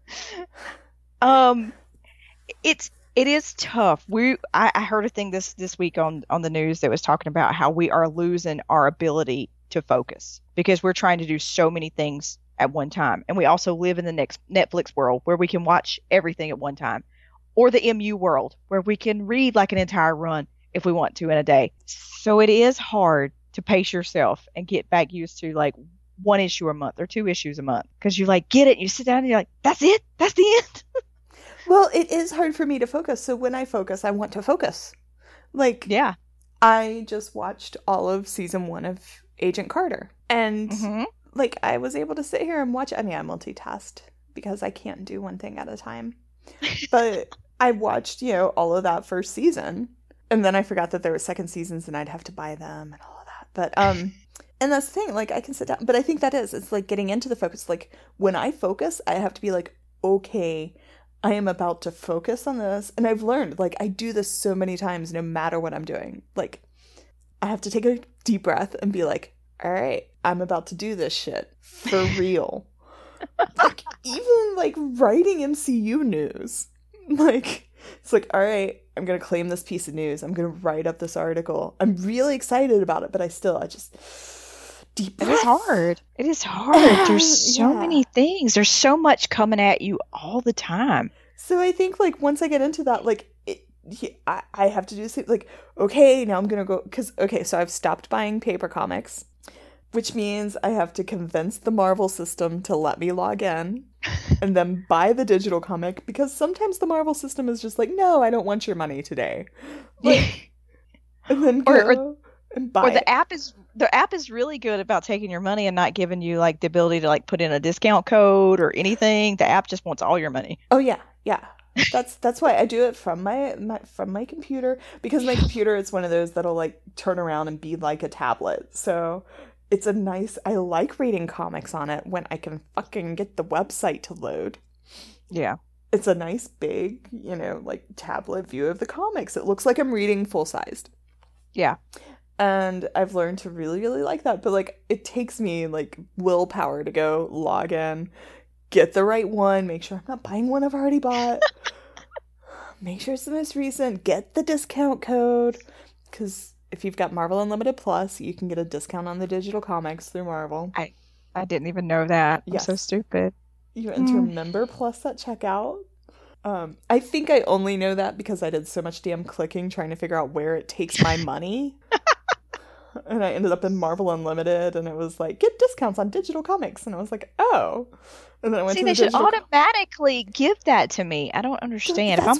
It is tough. I heard a thing this week on the news that was talking about how we are losing our ability to focus because we're trying to do so many things at one time, and we also live in the next Netflix world where we can watch everything at one time, or the MU world where we can read like an entire run if we want to in a day. So it is hard to pace yourself and get back used to like 1 issue a month or 2 issues a month, because you like get it, you sit down and you're like, that's it, that's the end. Well, it is hard for me to focus, so when I focus, I want to focus. Like, yeah, I just watched all of season 1 of Agent Carter, and like I was able to sit here and watch. I mean, I multitasked because I can't do one thing at a time, but I watched all of that first season, and then I forgot that there were second seasons and I'd have to buy them and all of that. But and that's the thing, like I can sit down, but I think it's like getting into the focus. Like when I focus, I have to be like, okay, I am about to focus on this. And I've learned, like, I do this so many times no matter what I'm doing. Like, I have to take a deep breath and be like, all right, I'm about to do this shit for real. Like, even, like, writing MCU news. Like, it's like, all right, I'm going to claim this piece of news. I'm going to write up this article. I'm really excited about it, but I just... deep breath. It is hard. It is hard. There's so many things. There's so much coming at you all the time. So I think, like, once I get into that, like, I have to do something, like, okay, now I'm going to go, because, okay, so I've stopped buying paper comics, which means I have to convince the Marvel system to let me log in and then buy the digital comic, because sometimes the Marvel system is just like, no, I don't want your money today. Like, and then go and buy the app is really good about taking your money and not giving you like the ability to like put in a discount code or anything. The app just wants all your money. Oh yeah. That's why I do it from my computer, because my computer is one of those that'll like turn around and be like a tablet. So it's I like reading comics on it when I can fucking get the website to load. Yeah. It's a nice big, like tablet view of the comics. It looks like I'm reading full-sized. Yeah. And I've learned to really, really like that. But, like, it takes me, like, willpower to go log in, get the right one, make sure I'm not buying one I've already bought, make sure it's the most recent, get the discount code. Because if you've got Marvel Unlimited Plus, you can get a discount on the digital comics through Marvel. I didn't even know that. Yes. I'm so stupid. You enter Member Plus at checkout. I think I only know that because I did so much damn clicking trying to figure out where it takes my money. And I ended up in Marvel Unlimited, and it was like, get discounts on digital comics. And I was like, oh. And then I went to the they should automatically give that to me. I don't understand. That's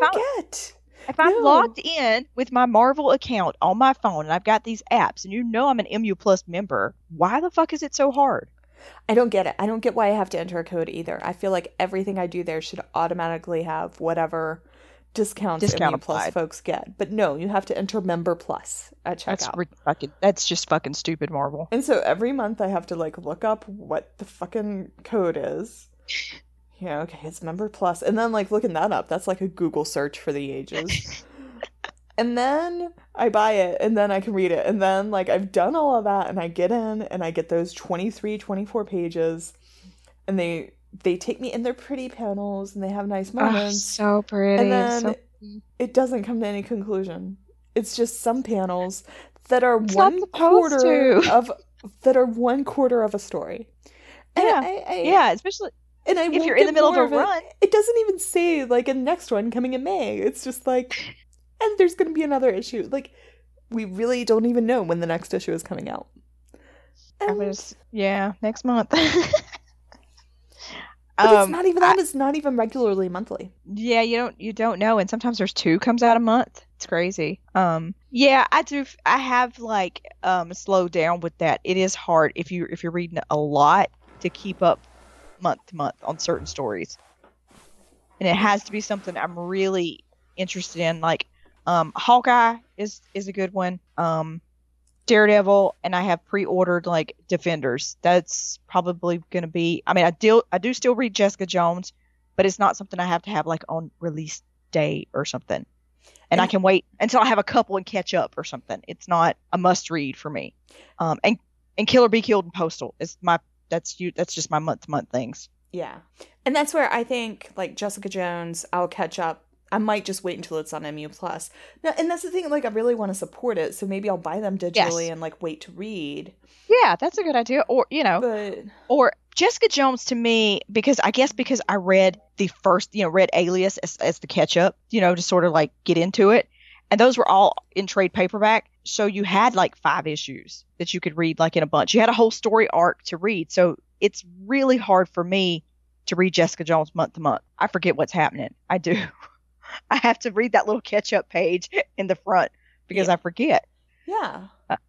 if I'm logged in with my Marvel account on my phone and I've got these apps and I'm an MU Plus member, why the fuck is it so hard? I don't get it. I don't get why I have to enter a code either. I feel like everything I do there should automatically have whatever discounts MU Plus folks get. But no, you have to enter Member Plus at checkout. That's just fucking stupid, Marvel. And so every month I have to like look up what the fucking code is. Okay, it's Member Plus. And then like looking that up, that's like a Google search for the ages. And then I buy it, and then I can read it. And then, like, I've done all of that, and I get in, and I get those 23, 24 pages. And they take me in their pretty panels, and they have nice moments. Oh, so pretty. And then it doesn't come to any conclusion. It's just some panels that are 1/4 of that are 1/4 of a story. And yeah, especially if you're in the middle of a run. It doesn't even say, like, a next one coming in May. It's just like, and there's going to be another issue. Like, we really don't even know when the next issue is coming out. Next month. But it's not even that. It's not even regularly monthly. Yeah, you don't know, and sometimes there's 2 comes out a month. It's crazy. Yeah, I have like slowed down with that. It is hard if you're reading a lot to keep up month to month on certain stories, and it has to be something I'm really interested in. Like Hawkeye is a good one. Daredevil, and I have pre-ordered like Defenders. That's probably going to be. I mean, I do still read Jessica Jones, but it's not something I have to have like on release day or something. And I can wait until I have a couple and catch up or something. It's not a must read for me. And Kill or Be Killed and Postal is that's just my month to month things. Yeah, and that's where I think like Jessica Jones, I'll catch up. I might just wait until it's on MU Plus. Now, and that's the thing, like, I really want to support it, so maybe I'll buy them digitally and, like, wait to read. Yeah, that's a good idea. Or, or Jessica Jones to me, because I read the first, read Alias as the catch-up, to sort of, like, get into it. And those were all in trade paperback. So you had, like, 5 issues that you could read, like, in a bunch. You had a whole story arc to read. So it's really hard for me to read Jessica Jones month to month. I forget what's happening. I do. I have to read that little catch-up page in the front because I forget. Yeah.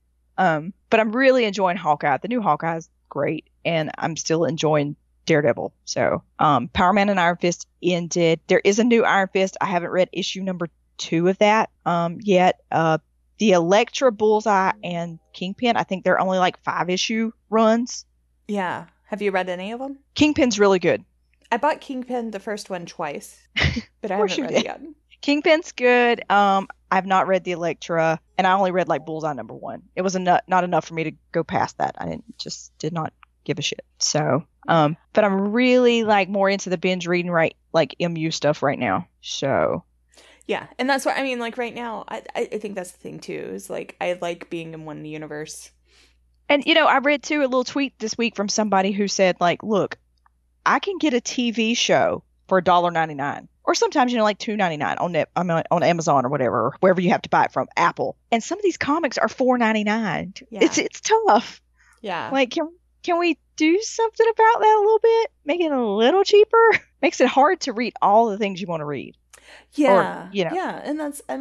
But I'm really enjoying Hawkeye. The new Hawkeye is great, and I'm still enjoying Daredevil. So, Power Man and Iron Fist ended. There is a new Iron Fist. I haven't read issue number 2 of that yet. The Elektra, Bullseye, and Kingpin, I think they're only like 5-issue runs. Yeah. Have you read any of them? Kingpin's really good. I bought Kingpin, the first one, twice, but I haven't read it yet. Kingpin's good. I've not read the Elektra, and I only read like Bullseye number 1. It was not enough for me to go past that. I did not give a shit. So, but I'm really like more into the binge reading, right? Like MU stuff right now. So, yeah, and that's what I mean. Like right now, I think that's the thing too. Is like I like being in one universe. And I read too a little tweet this week from somebody who said like, look, I can get a TV show for $1.99, or sometimes like $2.99 on Amazon or whatever, or wherever you have to buy it from, Apple. And some of these comics are $4.99. Yeah. It's tough. Yeah. Like can we do something about that a little bit? Make it a little cheaper? Makes it hard to read all the things you want to read. Yeah. Yeah, and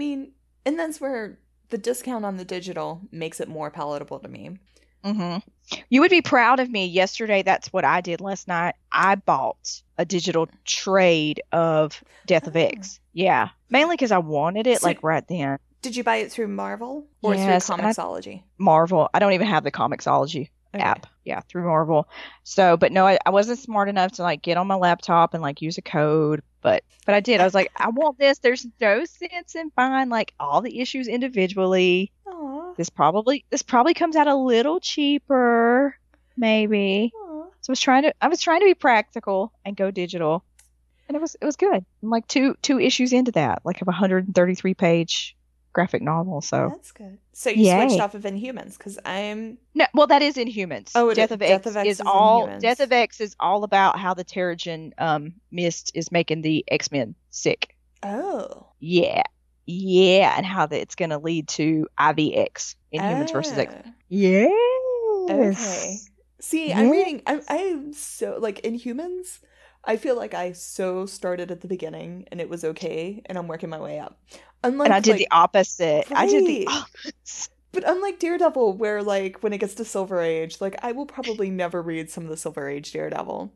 that's where the discount on the digital makes it more palatable to me. Mm-hmm. You would be proud of me. Yesterday, that's what I did last night. I bought a digital trade of Death of X. Yeah. Mainly because I wanted it right then. Did you buy it through Marvel or through Comixology? Marvel. I don't even have the Comixology app. Yeah, through Marvel. So, but no, I wasn't smart enough to get on my laptop and use a code. But I did. I was like, I want this. There's no sense in buying all the issues individually. Aww. This probably comes out a little cheaper, maybe. Aww. So I was trying to be practical and go digital, and it was good. I'm like two issues into that, of a 133-page graphic novel. So that's good. So you switched off of Inhumans because that is Inhumans. Oh, Death of X is all Inhumans. Death of X is all about how the Terrigen mist is making the X-Men sick. Oh. Yeah, and how it's going to lead to IVX, Inhumans versus X. Yeah. Okay. See, yes. I'm reading. I'm so Inhumans. I feel like I started at the beginning and it was okay, and I'm working my way up. Unlike, and I did the opposite. Right. I did the opposite. But unlike Daredevil, where when it gets to Silver Age, I will probably never read some of the Silver Age Daredevil.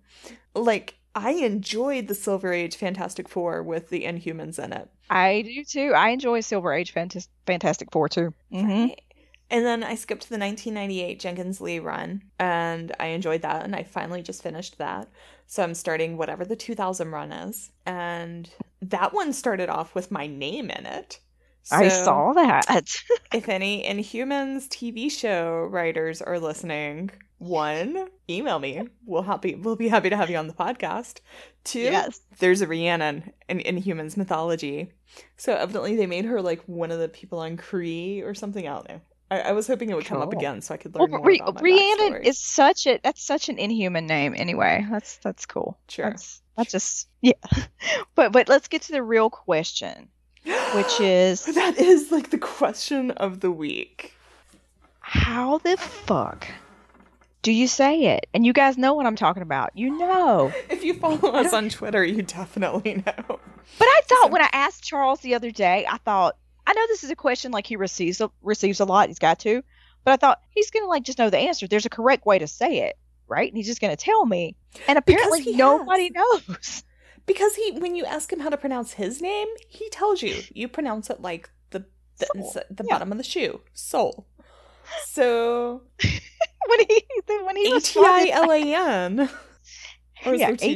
I enjoyed the Silver Age Fantastic Four with the Inhumans in it. I do too. I enjoy Silver Age Fantastic Four too. Mm-hmm. Right. And then I skipped to the 1998 Jenkins Lee run, and I enjoyed that, and I finally just finished that. So I'm starting whatever the 2000 run is, and that one started off with my name in it. So I saw that. If any Inhumans TV show writers are listening, 1, email me. We'll be happy to have you on the podcast. 2, yes. There's a Rhiannon in Inhumans mythology. So evidently they made her one of the people on Kree or something. I don't know. I was hoping it would come up Cool. again so I could learn more about my Rhiannon backstory. is that's such an inhuman name anyway. That's cool. Sure. That's just yeah. But let's get to the real question, which is that is like the question of the week. How the fuck do you say it? And you guys know what I'm talking about. You know. If you follow us on Twitter, you definitely know. But I thought when I asked Charles the other day, I thought, I know this is a question like he receives a lot. He's got to. But I thought he's going to like just know the answer. There's a correct way to say it, right? And he's just going to tell me. And apparently nobody knows. Because when you ask him how to pronounce his name, he tells you. You pronounce it like the bottom of the shoe. Soul. So when he ATILAN. Or is there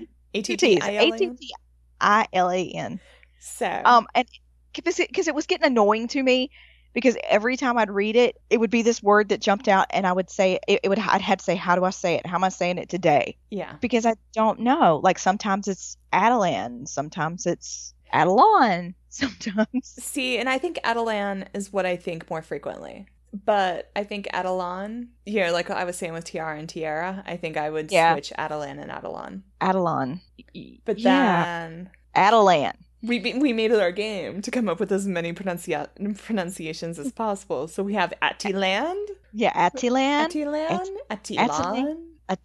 ATTILAN. So and because it was getting annoying to me, because every time I'd read it, it would be this word that jumped out, and I would say I'd have to say, how do I say it? How am I saying it today? Yeah, because I don't know. Like sometimes it's Adelan, sometimes it's Adelon, sometimes. See, and I think Adelan is what I think more frequently. But I think Adelon, like I was saying with Tiara and Tiara, I think I would switch Adelan and Adelon. Adelon. But then Adelan. We made it our game to come up with as many pronunciations as possible. So we have Attiland. Yeah, Attilan. Attilan.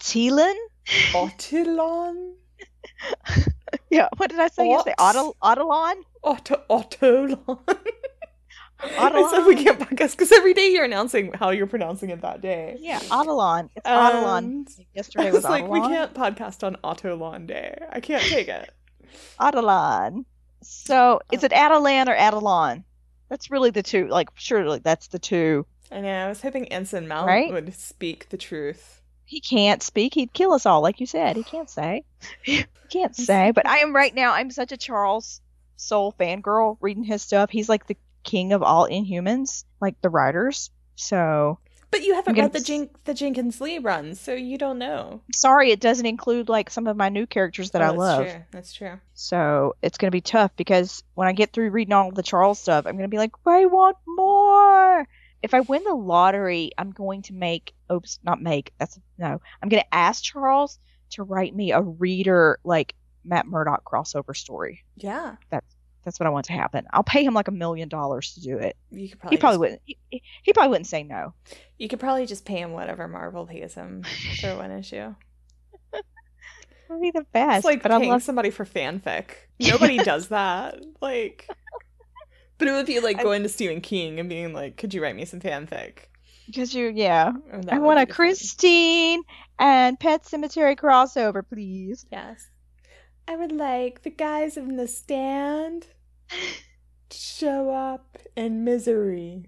Attilan. Yeah, what did I say yesterday? Adelon? Autolon. I said we can't podcast because every day you're announcing how you're pronouncing it that day. Yeah, Adelon. It's Adelon. Yesterday was like, Adelon. We can't podcast on Autolon Day. I can't take it. Adelon. So, is it Adelan or Adelon? That's really the two. Like, surely that's the two. I know. I was hoping Ensign Mount would speak the truth. He can't speak. He'd kill us all, like you said. He can't say. But I am right now. I'm such a Charles Soule fangirl reading his stuff. He's like the king of all Inhumans, like the writers. So, but you haven't read the Jenkins Lee run, so you don't know. Sorry, it doesn't include like some of my new characters that I love. That's true. So it's gonna be tough because when I get through reading all the Charles stuff, I'm gonna be like, I want more. If I win the lottery, I'm going to I'm gonna ask Charles to write me a reader like Matt Murdock crossover story. Yeah, that's what I want to happen. I'll pay him like $1 million to do it. He probably wouldn't. He probably wouldn't say no. You could probably just pay him whatever Marvel pays him for one issue. Would be the best. It's like paying somebody for fanfic. Nobody does that. Like, but it would be like going to Stephen King and being like, "Could you write me some fanfic?" Because I want a Christine and Pet Sematary crossover, please. Yes. I would like the guys in the stand to show up in misery.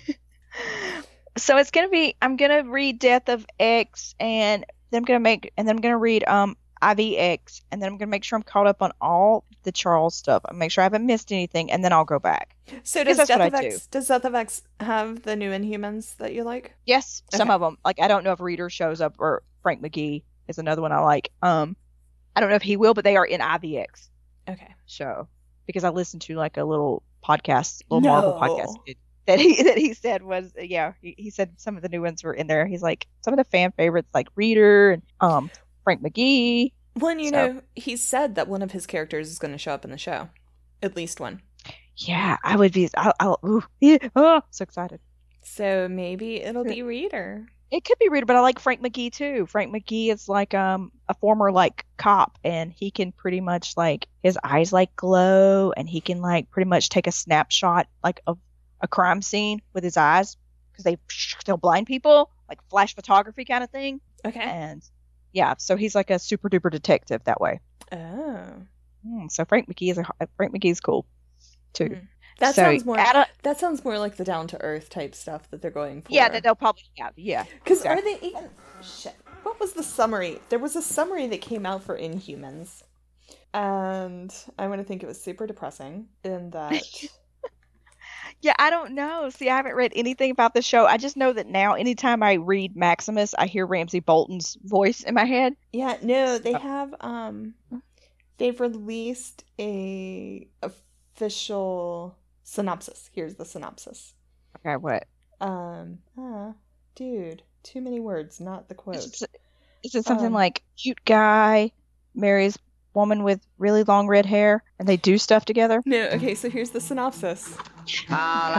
So it's gonna be. I'm gonna read Death of X, and then I'm gonna read IVX, and then I'm gonna make sure I'm caught up on all the Charles stuff. I'll make sure I haven't missed anything, and then I'll go back. So does Death of X have the new Inhumans that you like? Yes, some of them. Like I don't know if Reader shows up, or Frank McGee is another one I like. I don't know if he will, but they are in IVX. Okay. So, because I listened to like a little Marvel podcast that he said was, he said some of the new ones were in there. He's like, some of the fan favorites like Reader and Frank McGee. Well, he said that one of his characters is going to show up in the show. At least one. Yeah, I would be, so excited. So maybe it'll be Reader. It could be Reader, but I like Frank McGee too. Frank McGee is like a former like cop, and he can pretty much like his eyes like glow, and he can like pretty much take a snapshot like of a crime scene with his eyes because they'll blind people, like flash photography kind of thing. Okay. And yeah, so he's like a super duper detective that way. Oh. So Frank McGee is cool too. Mm. That sounds more like the down to earth type stuff that they're going for. Yeah, that they'll probably have. Yeah. Because are they even? Shit. What was the summary? There was a summary that came out for Inhumans, and I want to think it was super depressing in that. Yeah, I don't know. See, I haven't read anything about the show. I just know that now, anytime I read Maximus, I hear Ramsay Bolton's voice in my head. Yeah, no, they have. They've released a official synopsis. Here's the synopsis. Okay, what? Dude, too many words, not the quote. Is it something like cute guy marries woman with really long red hair and they do stuff together? No, okay, so here's the synopsis. Hold on.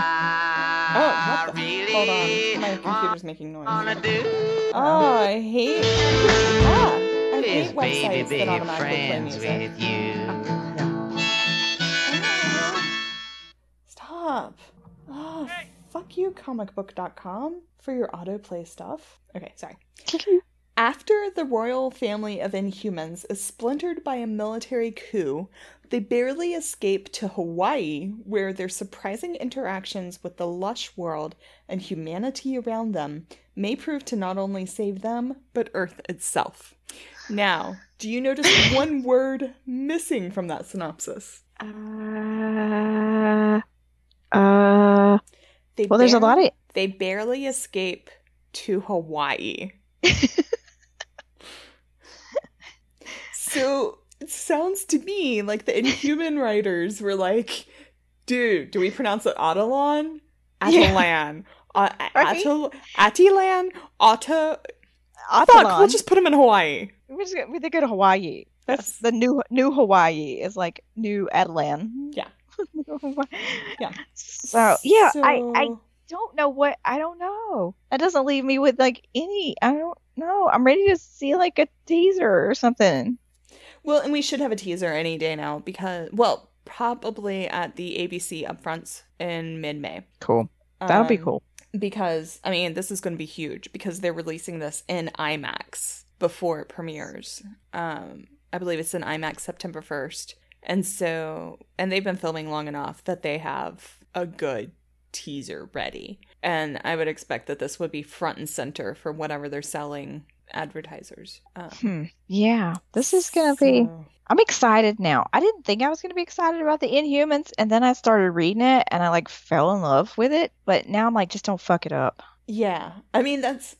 My computer's making noise. I hate websites that automatically play music. Stop. Oh, fuck you, comicbook.com, for your autoplay stuff. Okay, sorry. After the royal family of Inhumans is splintered by a military coup, they barely escape to Hawaii, where their surprising interactions with the lush world and humanity around them may prove to not only save them, but Earth itself. Now, do you notice one word missing from that synopsis? There's a lot of... They barely escape to Hawaii. So it sounds to me like the Inhuman writers were like, dude, do we pronounce it Atalan? Atalan. Atilan? Atalan. Fuck, we'll just put them in Hawaii. They go to Hawaii. That's the new Hawaii is like new Atalan. Yeah. Yeah. So yeah, I don't know what, I don't know. That doesn't leave me with like any, I don't know. I'm ready to see like a teaser or something. Well, and we should have a teaser any day now because, well, probably at the ABC upfronts in mid-May. Cool. That'll be cool. Because, I mean, this is going to be huge because they're releasing this in IMAX before it premieres. I believe it's in IMAX September 1st. And they've been filming long enough that they have a good teaser ready. And I would expect that this would be front and center for whatever they're selling advertisers. Yeah, this is going to be... I'm excited now. I didn't think I was going to be excited about the Inhumans, and then I started reading it, and I like fell in love with it. But now I'm like, just don't fuck it up. Yeah, I mean that's...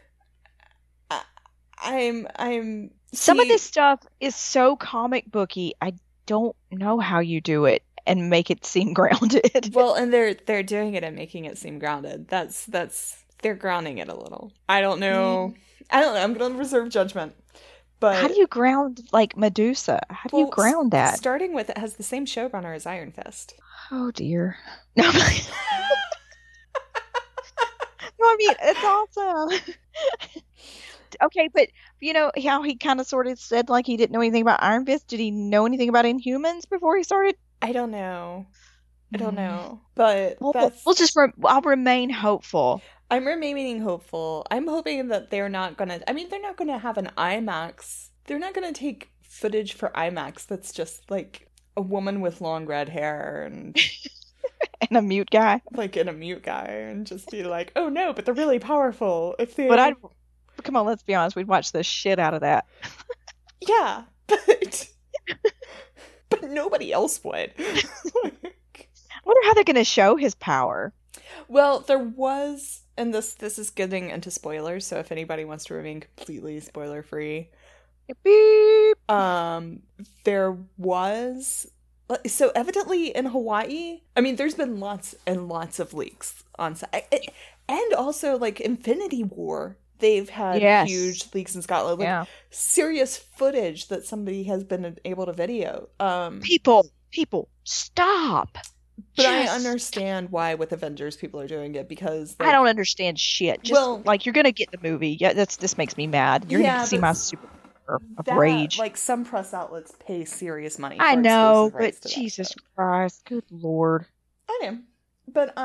Some of this stuff is so comic booky. I don't know how you do it and make it seem grounded. Well, and they're doing it and making it seem grounded. That's they're grounding it a little. I don't know. I'm going to reserve judgment. But how do you ground like Medusa? How do you ground that? Starting with, it has the same showrunner as Iron Fist. Oh dear. No, I mean it's awesome. Okay, but you know how he kind of sort of said like he didn't know anything about Iron Fist? Did he know anything about Inhumans before he started? I don't know. But I'll remain hopeful. I'm remaining hopeful. I'm hoping that they're not gonna have an IMAX. They're not gonna take footage for IMAX that's just like a woman with long red hair and and a mute guy. And just be like, oh no, but they're really powerful. Come on, let's be honest, we'd watch the shit out of that. Yeah, but nobody else would. I wonder how they're gonna show his power. Well, there was, and this is getting into spoilers, so if anybody wants to remain completely spoiler free, beep. There was, so evidently in Hawaii, I mean, there's been lots and lots of leaks on site, and also like Infinity War, they've had huge leaks in Scotland, like serious footage that somebody has been able to video. People, stop. But I understand why with Avengers people are doing it because I don't understand shit. Like you're gonna get the movie. Yeah, this makes me mad. You're gonna see my super of rage. Like some press outlets pay serious money. I know, but Jesus Christ, good Lord. I know, but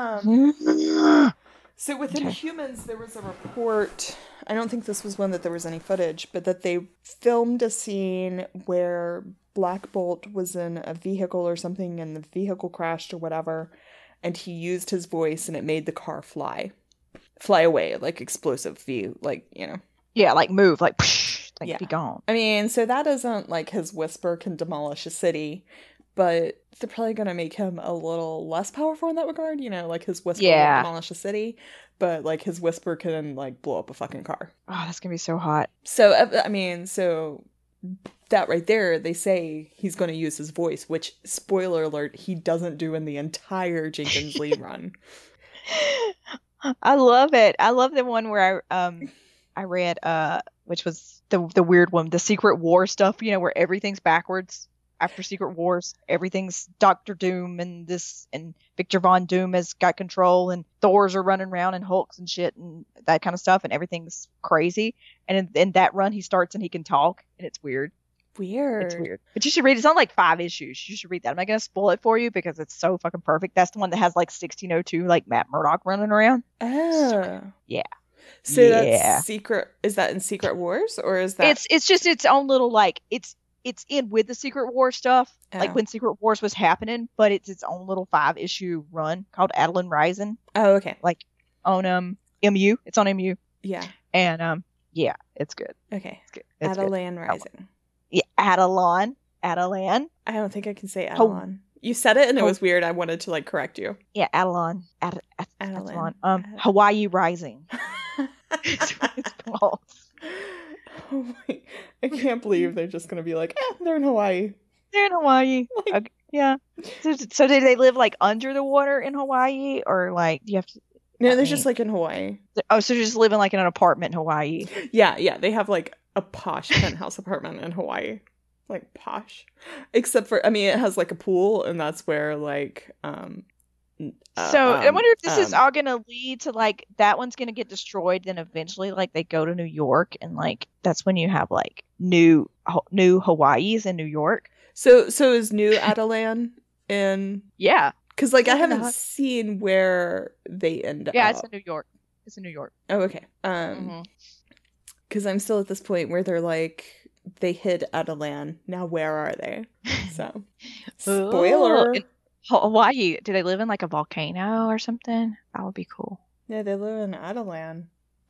so with Inhumans, there was a report. I don't think this was one that there was any footage, but that they filmed a scene where Black Bolt was in a vehicle or something and the vehicle crashed or whatever, and he used his voice and it made the car fly away, like explosive like, you know. Yeah, like move, like be gone. I mean, so that isn't like his whisper can demolish a city, but they're probably going to make him a little less powerful in that regard, you know, like his whisper will demolish a city, but like his whisper can like blow up a fucking car. Oh, that's going to be so hot. So, I mean, that right there, they say he's going to use his voice, which, spoiler alert, he doesn't do in the entire Jenkins Lee run. I love it. I love the one where I read which was the weird one, the Secret War stuff, where everything's backwards. After Secret Wars, everything's Doctor Doom and this and Victor Von Doom has got control and Thors are running around and Hulks and shit and that kind of stuff and everything's crazy. And in that run he starts and he can talk and it's weird. It's weird. But you should read it. It's on like 5 issues. You should read that. I'm not gonna spoil it for you because it's so fucking perfect. That's the one that has like 1602 like Matt Murdock running around. Oh. Yeah. So that's Secret. Is that in Secret Wars or is that? It's just its own little like it's in with the Secret War stuff, like when Secret Wars was happening, but it's its own little 5-issue run called Adelan Rising. Oh, okay. Like on MU. It's on MU. Yeah. And yeah, it's good. Okay. It's good. Adelan Rising. Yeah, Adelan. I don't think I can say Adelan. You said it and it was weird. I wanted to like correct you. Yeah, Adelan. Adelan. Hawaii Rising. It's what it's called. Oh my, I can't believe they're just gonna be like, they're in Hawaii. They're in Hawaii. Like, okay, yeah. So do they live like under the water in Hawaii, or like do you have to? No, they're just like in Hawaii. Oh, so they're just living like in an apartment in Hawaii. Yeah. They have like a posh penthouse apartment in Hawaii, like posh, except for it has like a pool, and that's where like So I wonder if this is all gonna lead to like that one's gonna get destroyed, then eventually like they go to New York, and like that's when you have like new Hawaiis in New York. So is New Adelan in? Yeah, because like I haven't seen where they end up. Yeah, it's in New York. It's in New York. Oh, okay. Because I'm still at this point where they're like they hid Adelan. Now where are they? So spoiler. Hawaii, do they live in like a volcano or something? That would be cool. Yeah, they live in Adelan.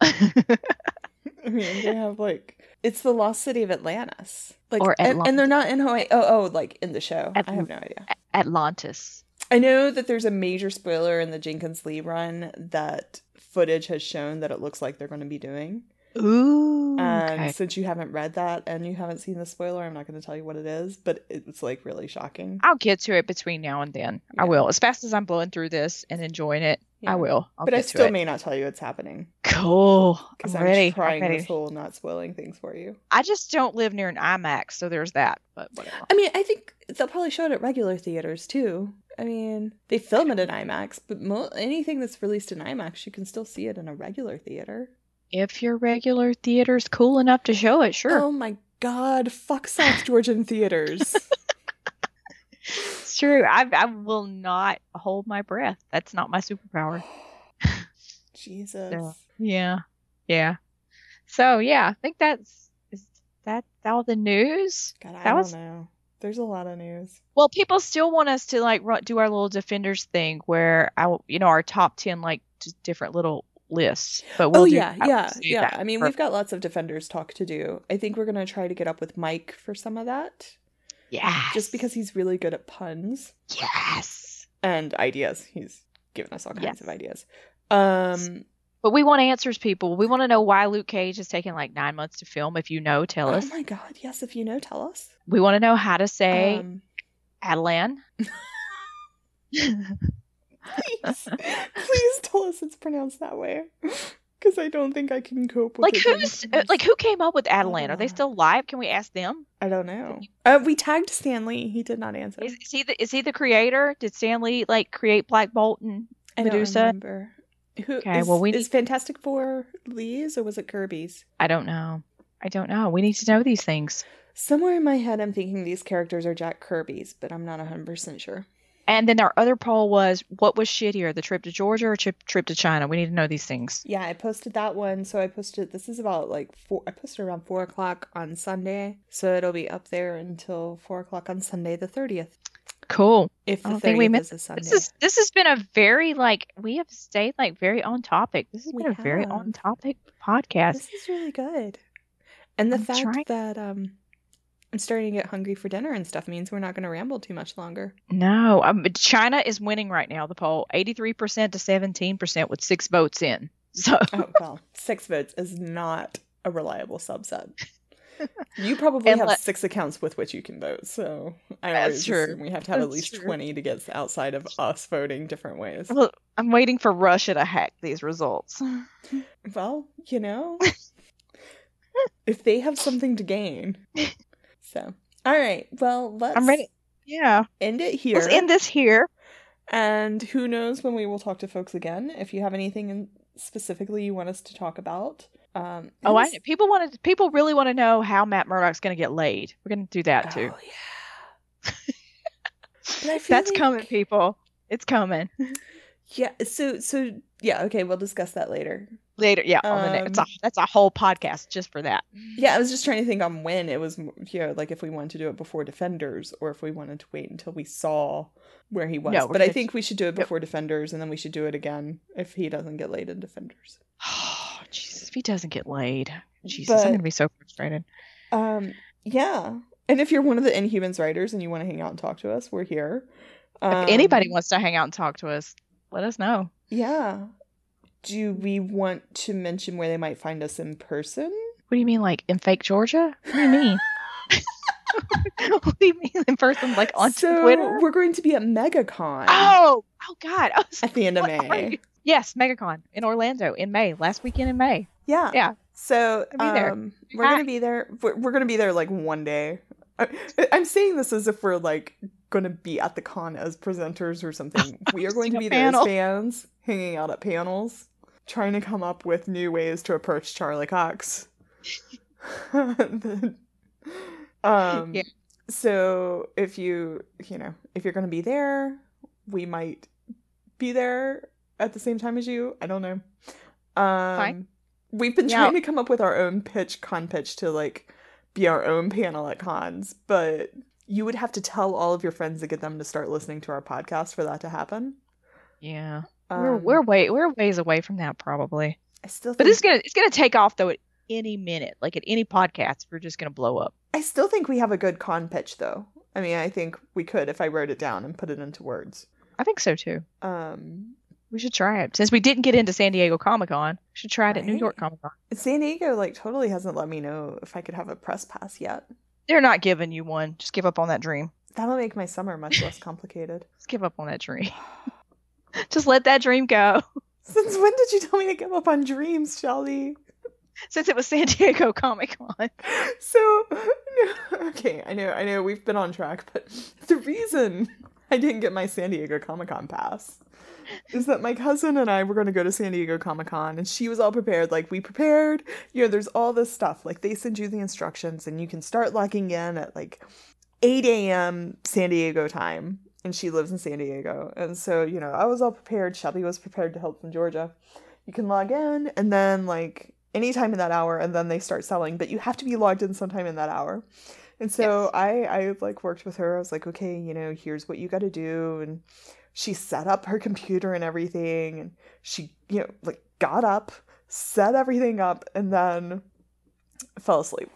They have like it's the lost city of Atlantis, like, or and they're not in Hawaii. Oh, like in the show. I have no idea. Atlantis. I know that there's a major spoiler in the Jenkins Lee run that footage has shown that it looks like they're going to be doing. Ooh. And okay. Since you haven't read that and you haven't seen the spoiler, I'm not going to tell you what it is, but it's like really shocking. I'll get to it between now and then. Yeah. I will. As fast as I'm blowing through this and enjoying it, I will. But I still may not tell you it's happening. Cool. Because I'm trying this whole not spoiling things for you. I just don't live near an IMAX, so there's that. But whatever. I think they'll probably show it at regular theaters too. They film it in IMAX, but anything that's released in IMAX, you can still see it in a regular theater. If your regular theater's cool enough to show it, sure. Oh my god, fuck South Georgian theaters. It's true. I will not hold my breath. That's not my superpower. Jesus. So, yeah. So yeah, I think is that all the news? God, I don't know. There's a lot of news. Well, people still want us to like do our little Defenders thing where our top 10 like just different little lists, but we'll yeah. We've got lots of Defenders talk to do. I think we're gonna try to get up with Mike for some of that. Yeah, just because he's really good at puns. Yes, and ideas. He's given us all kinds of ideas. But we want answers, people. We want to know why Luke Cage has taken like 9 months to film. If you know, tell us. Oh my god, yes! If you know, tell us. We want to know how to say Adelan. Please tell us it's pronounced that way, because I don't think I can cope with it. Who came up with Adelan? Are they still alive? Can we ask them? I don't know. We tagged Stan Lee. He did not answer. Is he the creator? Did Stan Lee like create Black Bolt and Medusa? I don't remember. Is Fantastic Four Lee's or was it Kirby's? I don't know. We need to know these things. Somewhere in my head, I'm thinking these characters are Jack Kirby's, but I'm not 100% sure. And then our other poll was, what was shittier, the trip to Georgia or trip to China? We need to know these things. Yeah, I posted that one. So I posted, this is about like I posted around 4 o'clock on Sunday. So it'll be up there until 4 o'clock on Sunday the 30th. Cool. If the 30th is a Sunday. This has been a very, we have stayed very on topic. This has been a very on topic podcast. This is really good. And the fact that I'm starting to get hungry for dinner and stuff means we're not going to ramble too much longer. No. China is winning right now, the poll. 83% to 17% with 6 votes in. So. Oh, well, 6 votes is not a reliable subset. You probably have 6 accounts with which you can vote, so I always assume we have to have at least 20 to get outside of us voting different ways. Well, I'm waiting for Russia to hack these results. Well, if they have something to gain. So, all right. Well, I'm ready. Yeah. End it here. Let's end this here. And who knows when we will talk to folks again. If you have anything specifically you want us to talk about. People really want to know how Matt Murdock's going to get laid. We're going to do that too. Oh, yeah. That's coming, people. It's coming. Yeah. So yeah. Okay. We'll discuss that later. Yeah. That's a whole podcast just for that. Yeah. I was just trying to think on when it was, like if we wanted to do it before Defenders or if we wanted to wait until we saw where he was. But I think we should do it before Defenders, and then we should do it again if he doesn't get laid in Defenders. Oh, Jesus. If he doesn't get laid. Jesus, I'm going to be so frustrated. Yeah. And if you're one of the Inhumans writers and you want to hang out and talk to us, we're here. If anybody wants to hang out and talk to us, let us know. Yeah. Do we want to mention where they might find us in person? What do you mean, like in fake Georgia? What do you mean? What do you mean in person, like on Twitter? We're going to be at MegaCon. Oh God! At the end of May. Yes, MegaCon in Orlando in May. Last weekend in May. Yeah. Yeah. So we're gonna be there. We're gonna be there like one day. I'm saying this as if we're like going to be at the con as presenters or something. We are going to be there as fans, hanging out at panels, trying to come up with new ways to approach Charlie Cox. Yeah. So if you're going to be there, we might be there at the same time as you. I don't know. Fine. We've been trying to come up with our own con pitch to like be our own panel at cons, but you would have to tell all of your friends to get them to start listening to our podcast for that to happen. Yeah. We're ways away from that probably. I still think, but it's gonna take off though at any minute. Like at any podcast, we're just gonna blow up. I still think we have a good con pitch though. I mean, I think we could if I wrote it down and put it into words. I think so too. We should try it. Since we didn't get into San Diego Comic-Con, we should try it at New York Comic-Con. San Diego totally hasn't let me know if I could have a press pass yet. They're not giving you one. Just give up on that dream. That'll make my summer much less complicated. Just give up on that dream. Just let that dream go. Since when did you tell me to give up on dreams, Shelly? Since it was San Diego Comic-Con. So, okay, I know we've been on track, but the reason I didn't get my San Diego Comic-Con pass is that my cousin and I were going to go to San Diego Comic-Con, and she was all prepared. Like, we prepared, there's all this stuff. Like, they send you the instructions, and you can start logging in at, like, 8 a.m. San Diego time. And she lives in San Diego. And so, I was all prepared. Shelby was prepared to help from Georgia. You can log in, and then, like, anytime in that hour, and then they start selling. But you have to be logged in sometime in that hour. And so I like, worked with her. I was like, okay, here's what you got to do. And she set up her computer and everything, and she, got up, set everything up, and then fell asleep.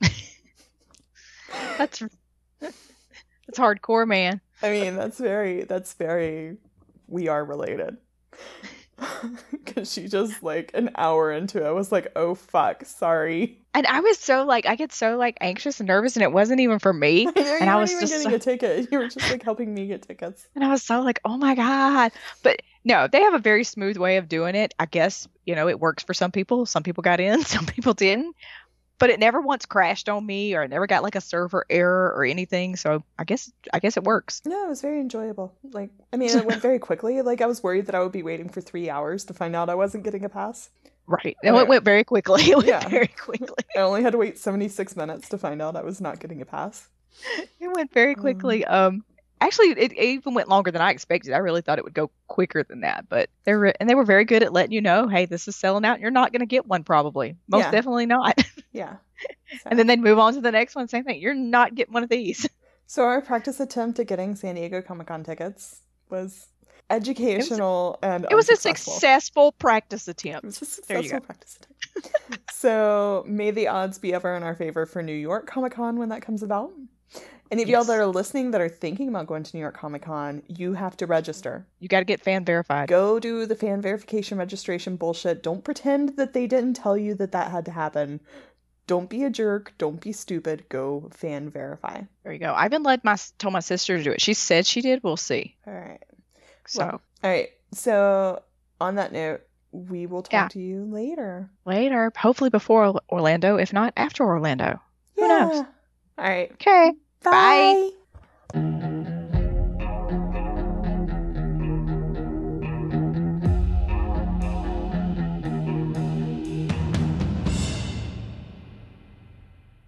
That's hardcore, man. I mean, that's very, we are related. Because she just, like, an hour into it was like, oh, fuck, sorry. And I was so, like, I get so, like, anxious and nervous, and it wasn't even for me. And I was just getting a ticket. You were just, like, helping me get tickets. And I was so, like, oh, my God. But, no, they have a very smooth way of doing it. I guess, it works for some people. Some people got in, some people didn't. But it never once crashed on me, or it never got, like, a server error or anything. So I guess it works. No, it was very enjoyable. Like, I mean, it went very quickly. Like, I was worried that I would be waiting for 3 hours to find out I wasn't getting a pass. Right. It went very quickly. Very quickly. I only had to wait 76 minutes to find out I was not getting a pass. It went very quickly. Actually, it even went longer than I expected. I really thought it would go quicker than that. But they were very good at letting you know, hey, this is selling out. You're not going to get one probably. Most definitely not. Yeah. So. And then they'd move on to the next one. Same thing. You're not getting one of these. So our practice attempt at getting San Diego Comic-Con tickets was educational and it was a successful practice attempt. It was a successful practice attempt. So may the odds be ever in our favor for New York Comic-Con when that comes about. Any of y'all that are listening that are thinking about going to New York Comic-Con, you have to register. You got to get fan verified. Go do the fan verification registration bullshit. Don't pretend that they didn't tell you that had to happen. Don't be a jerk. Don't be stupid. Go fan verify. There you go. I even told my sister to do it. She said she did. We'll see. All right. So. Well, all right. So, on that note, we will talk to you later. Later. Hopefully before Orlando, if not after Orlando. Who knows? All right. Okay. Bye. Bye.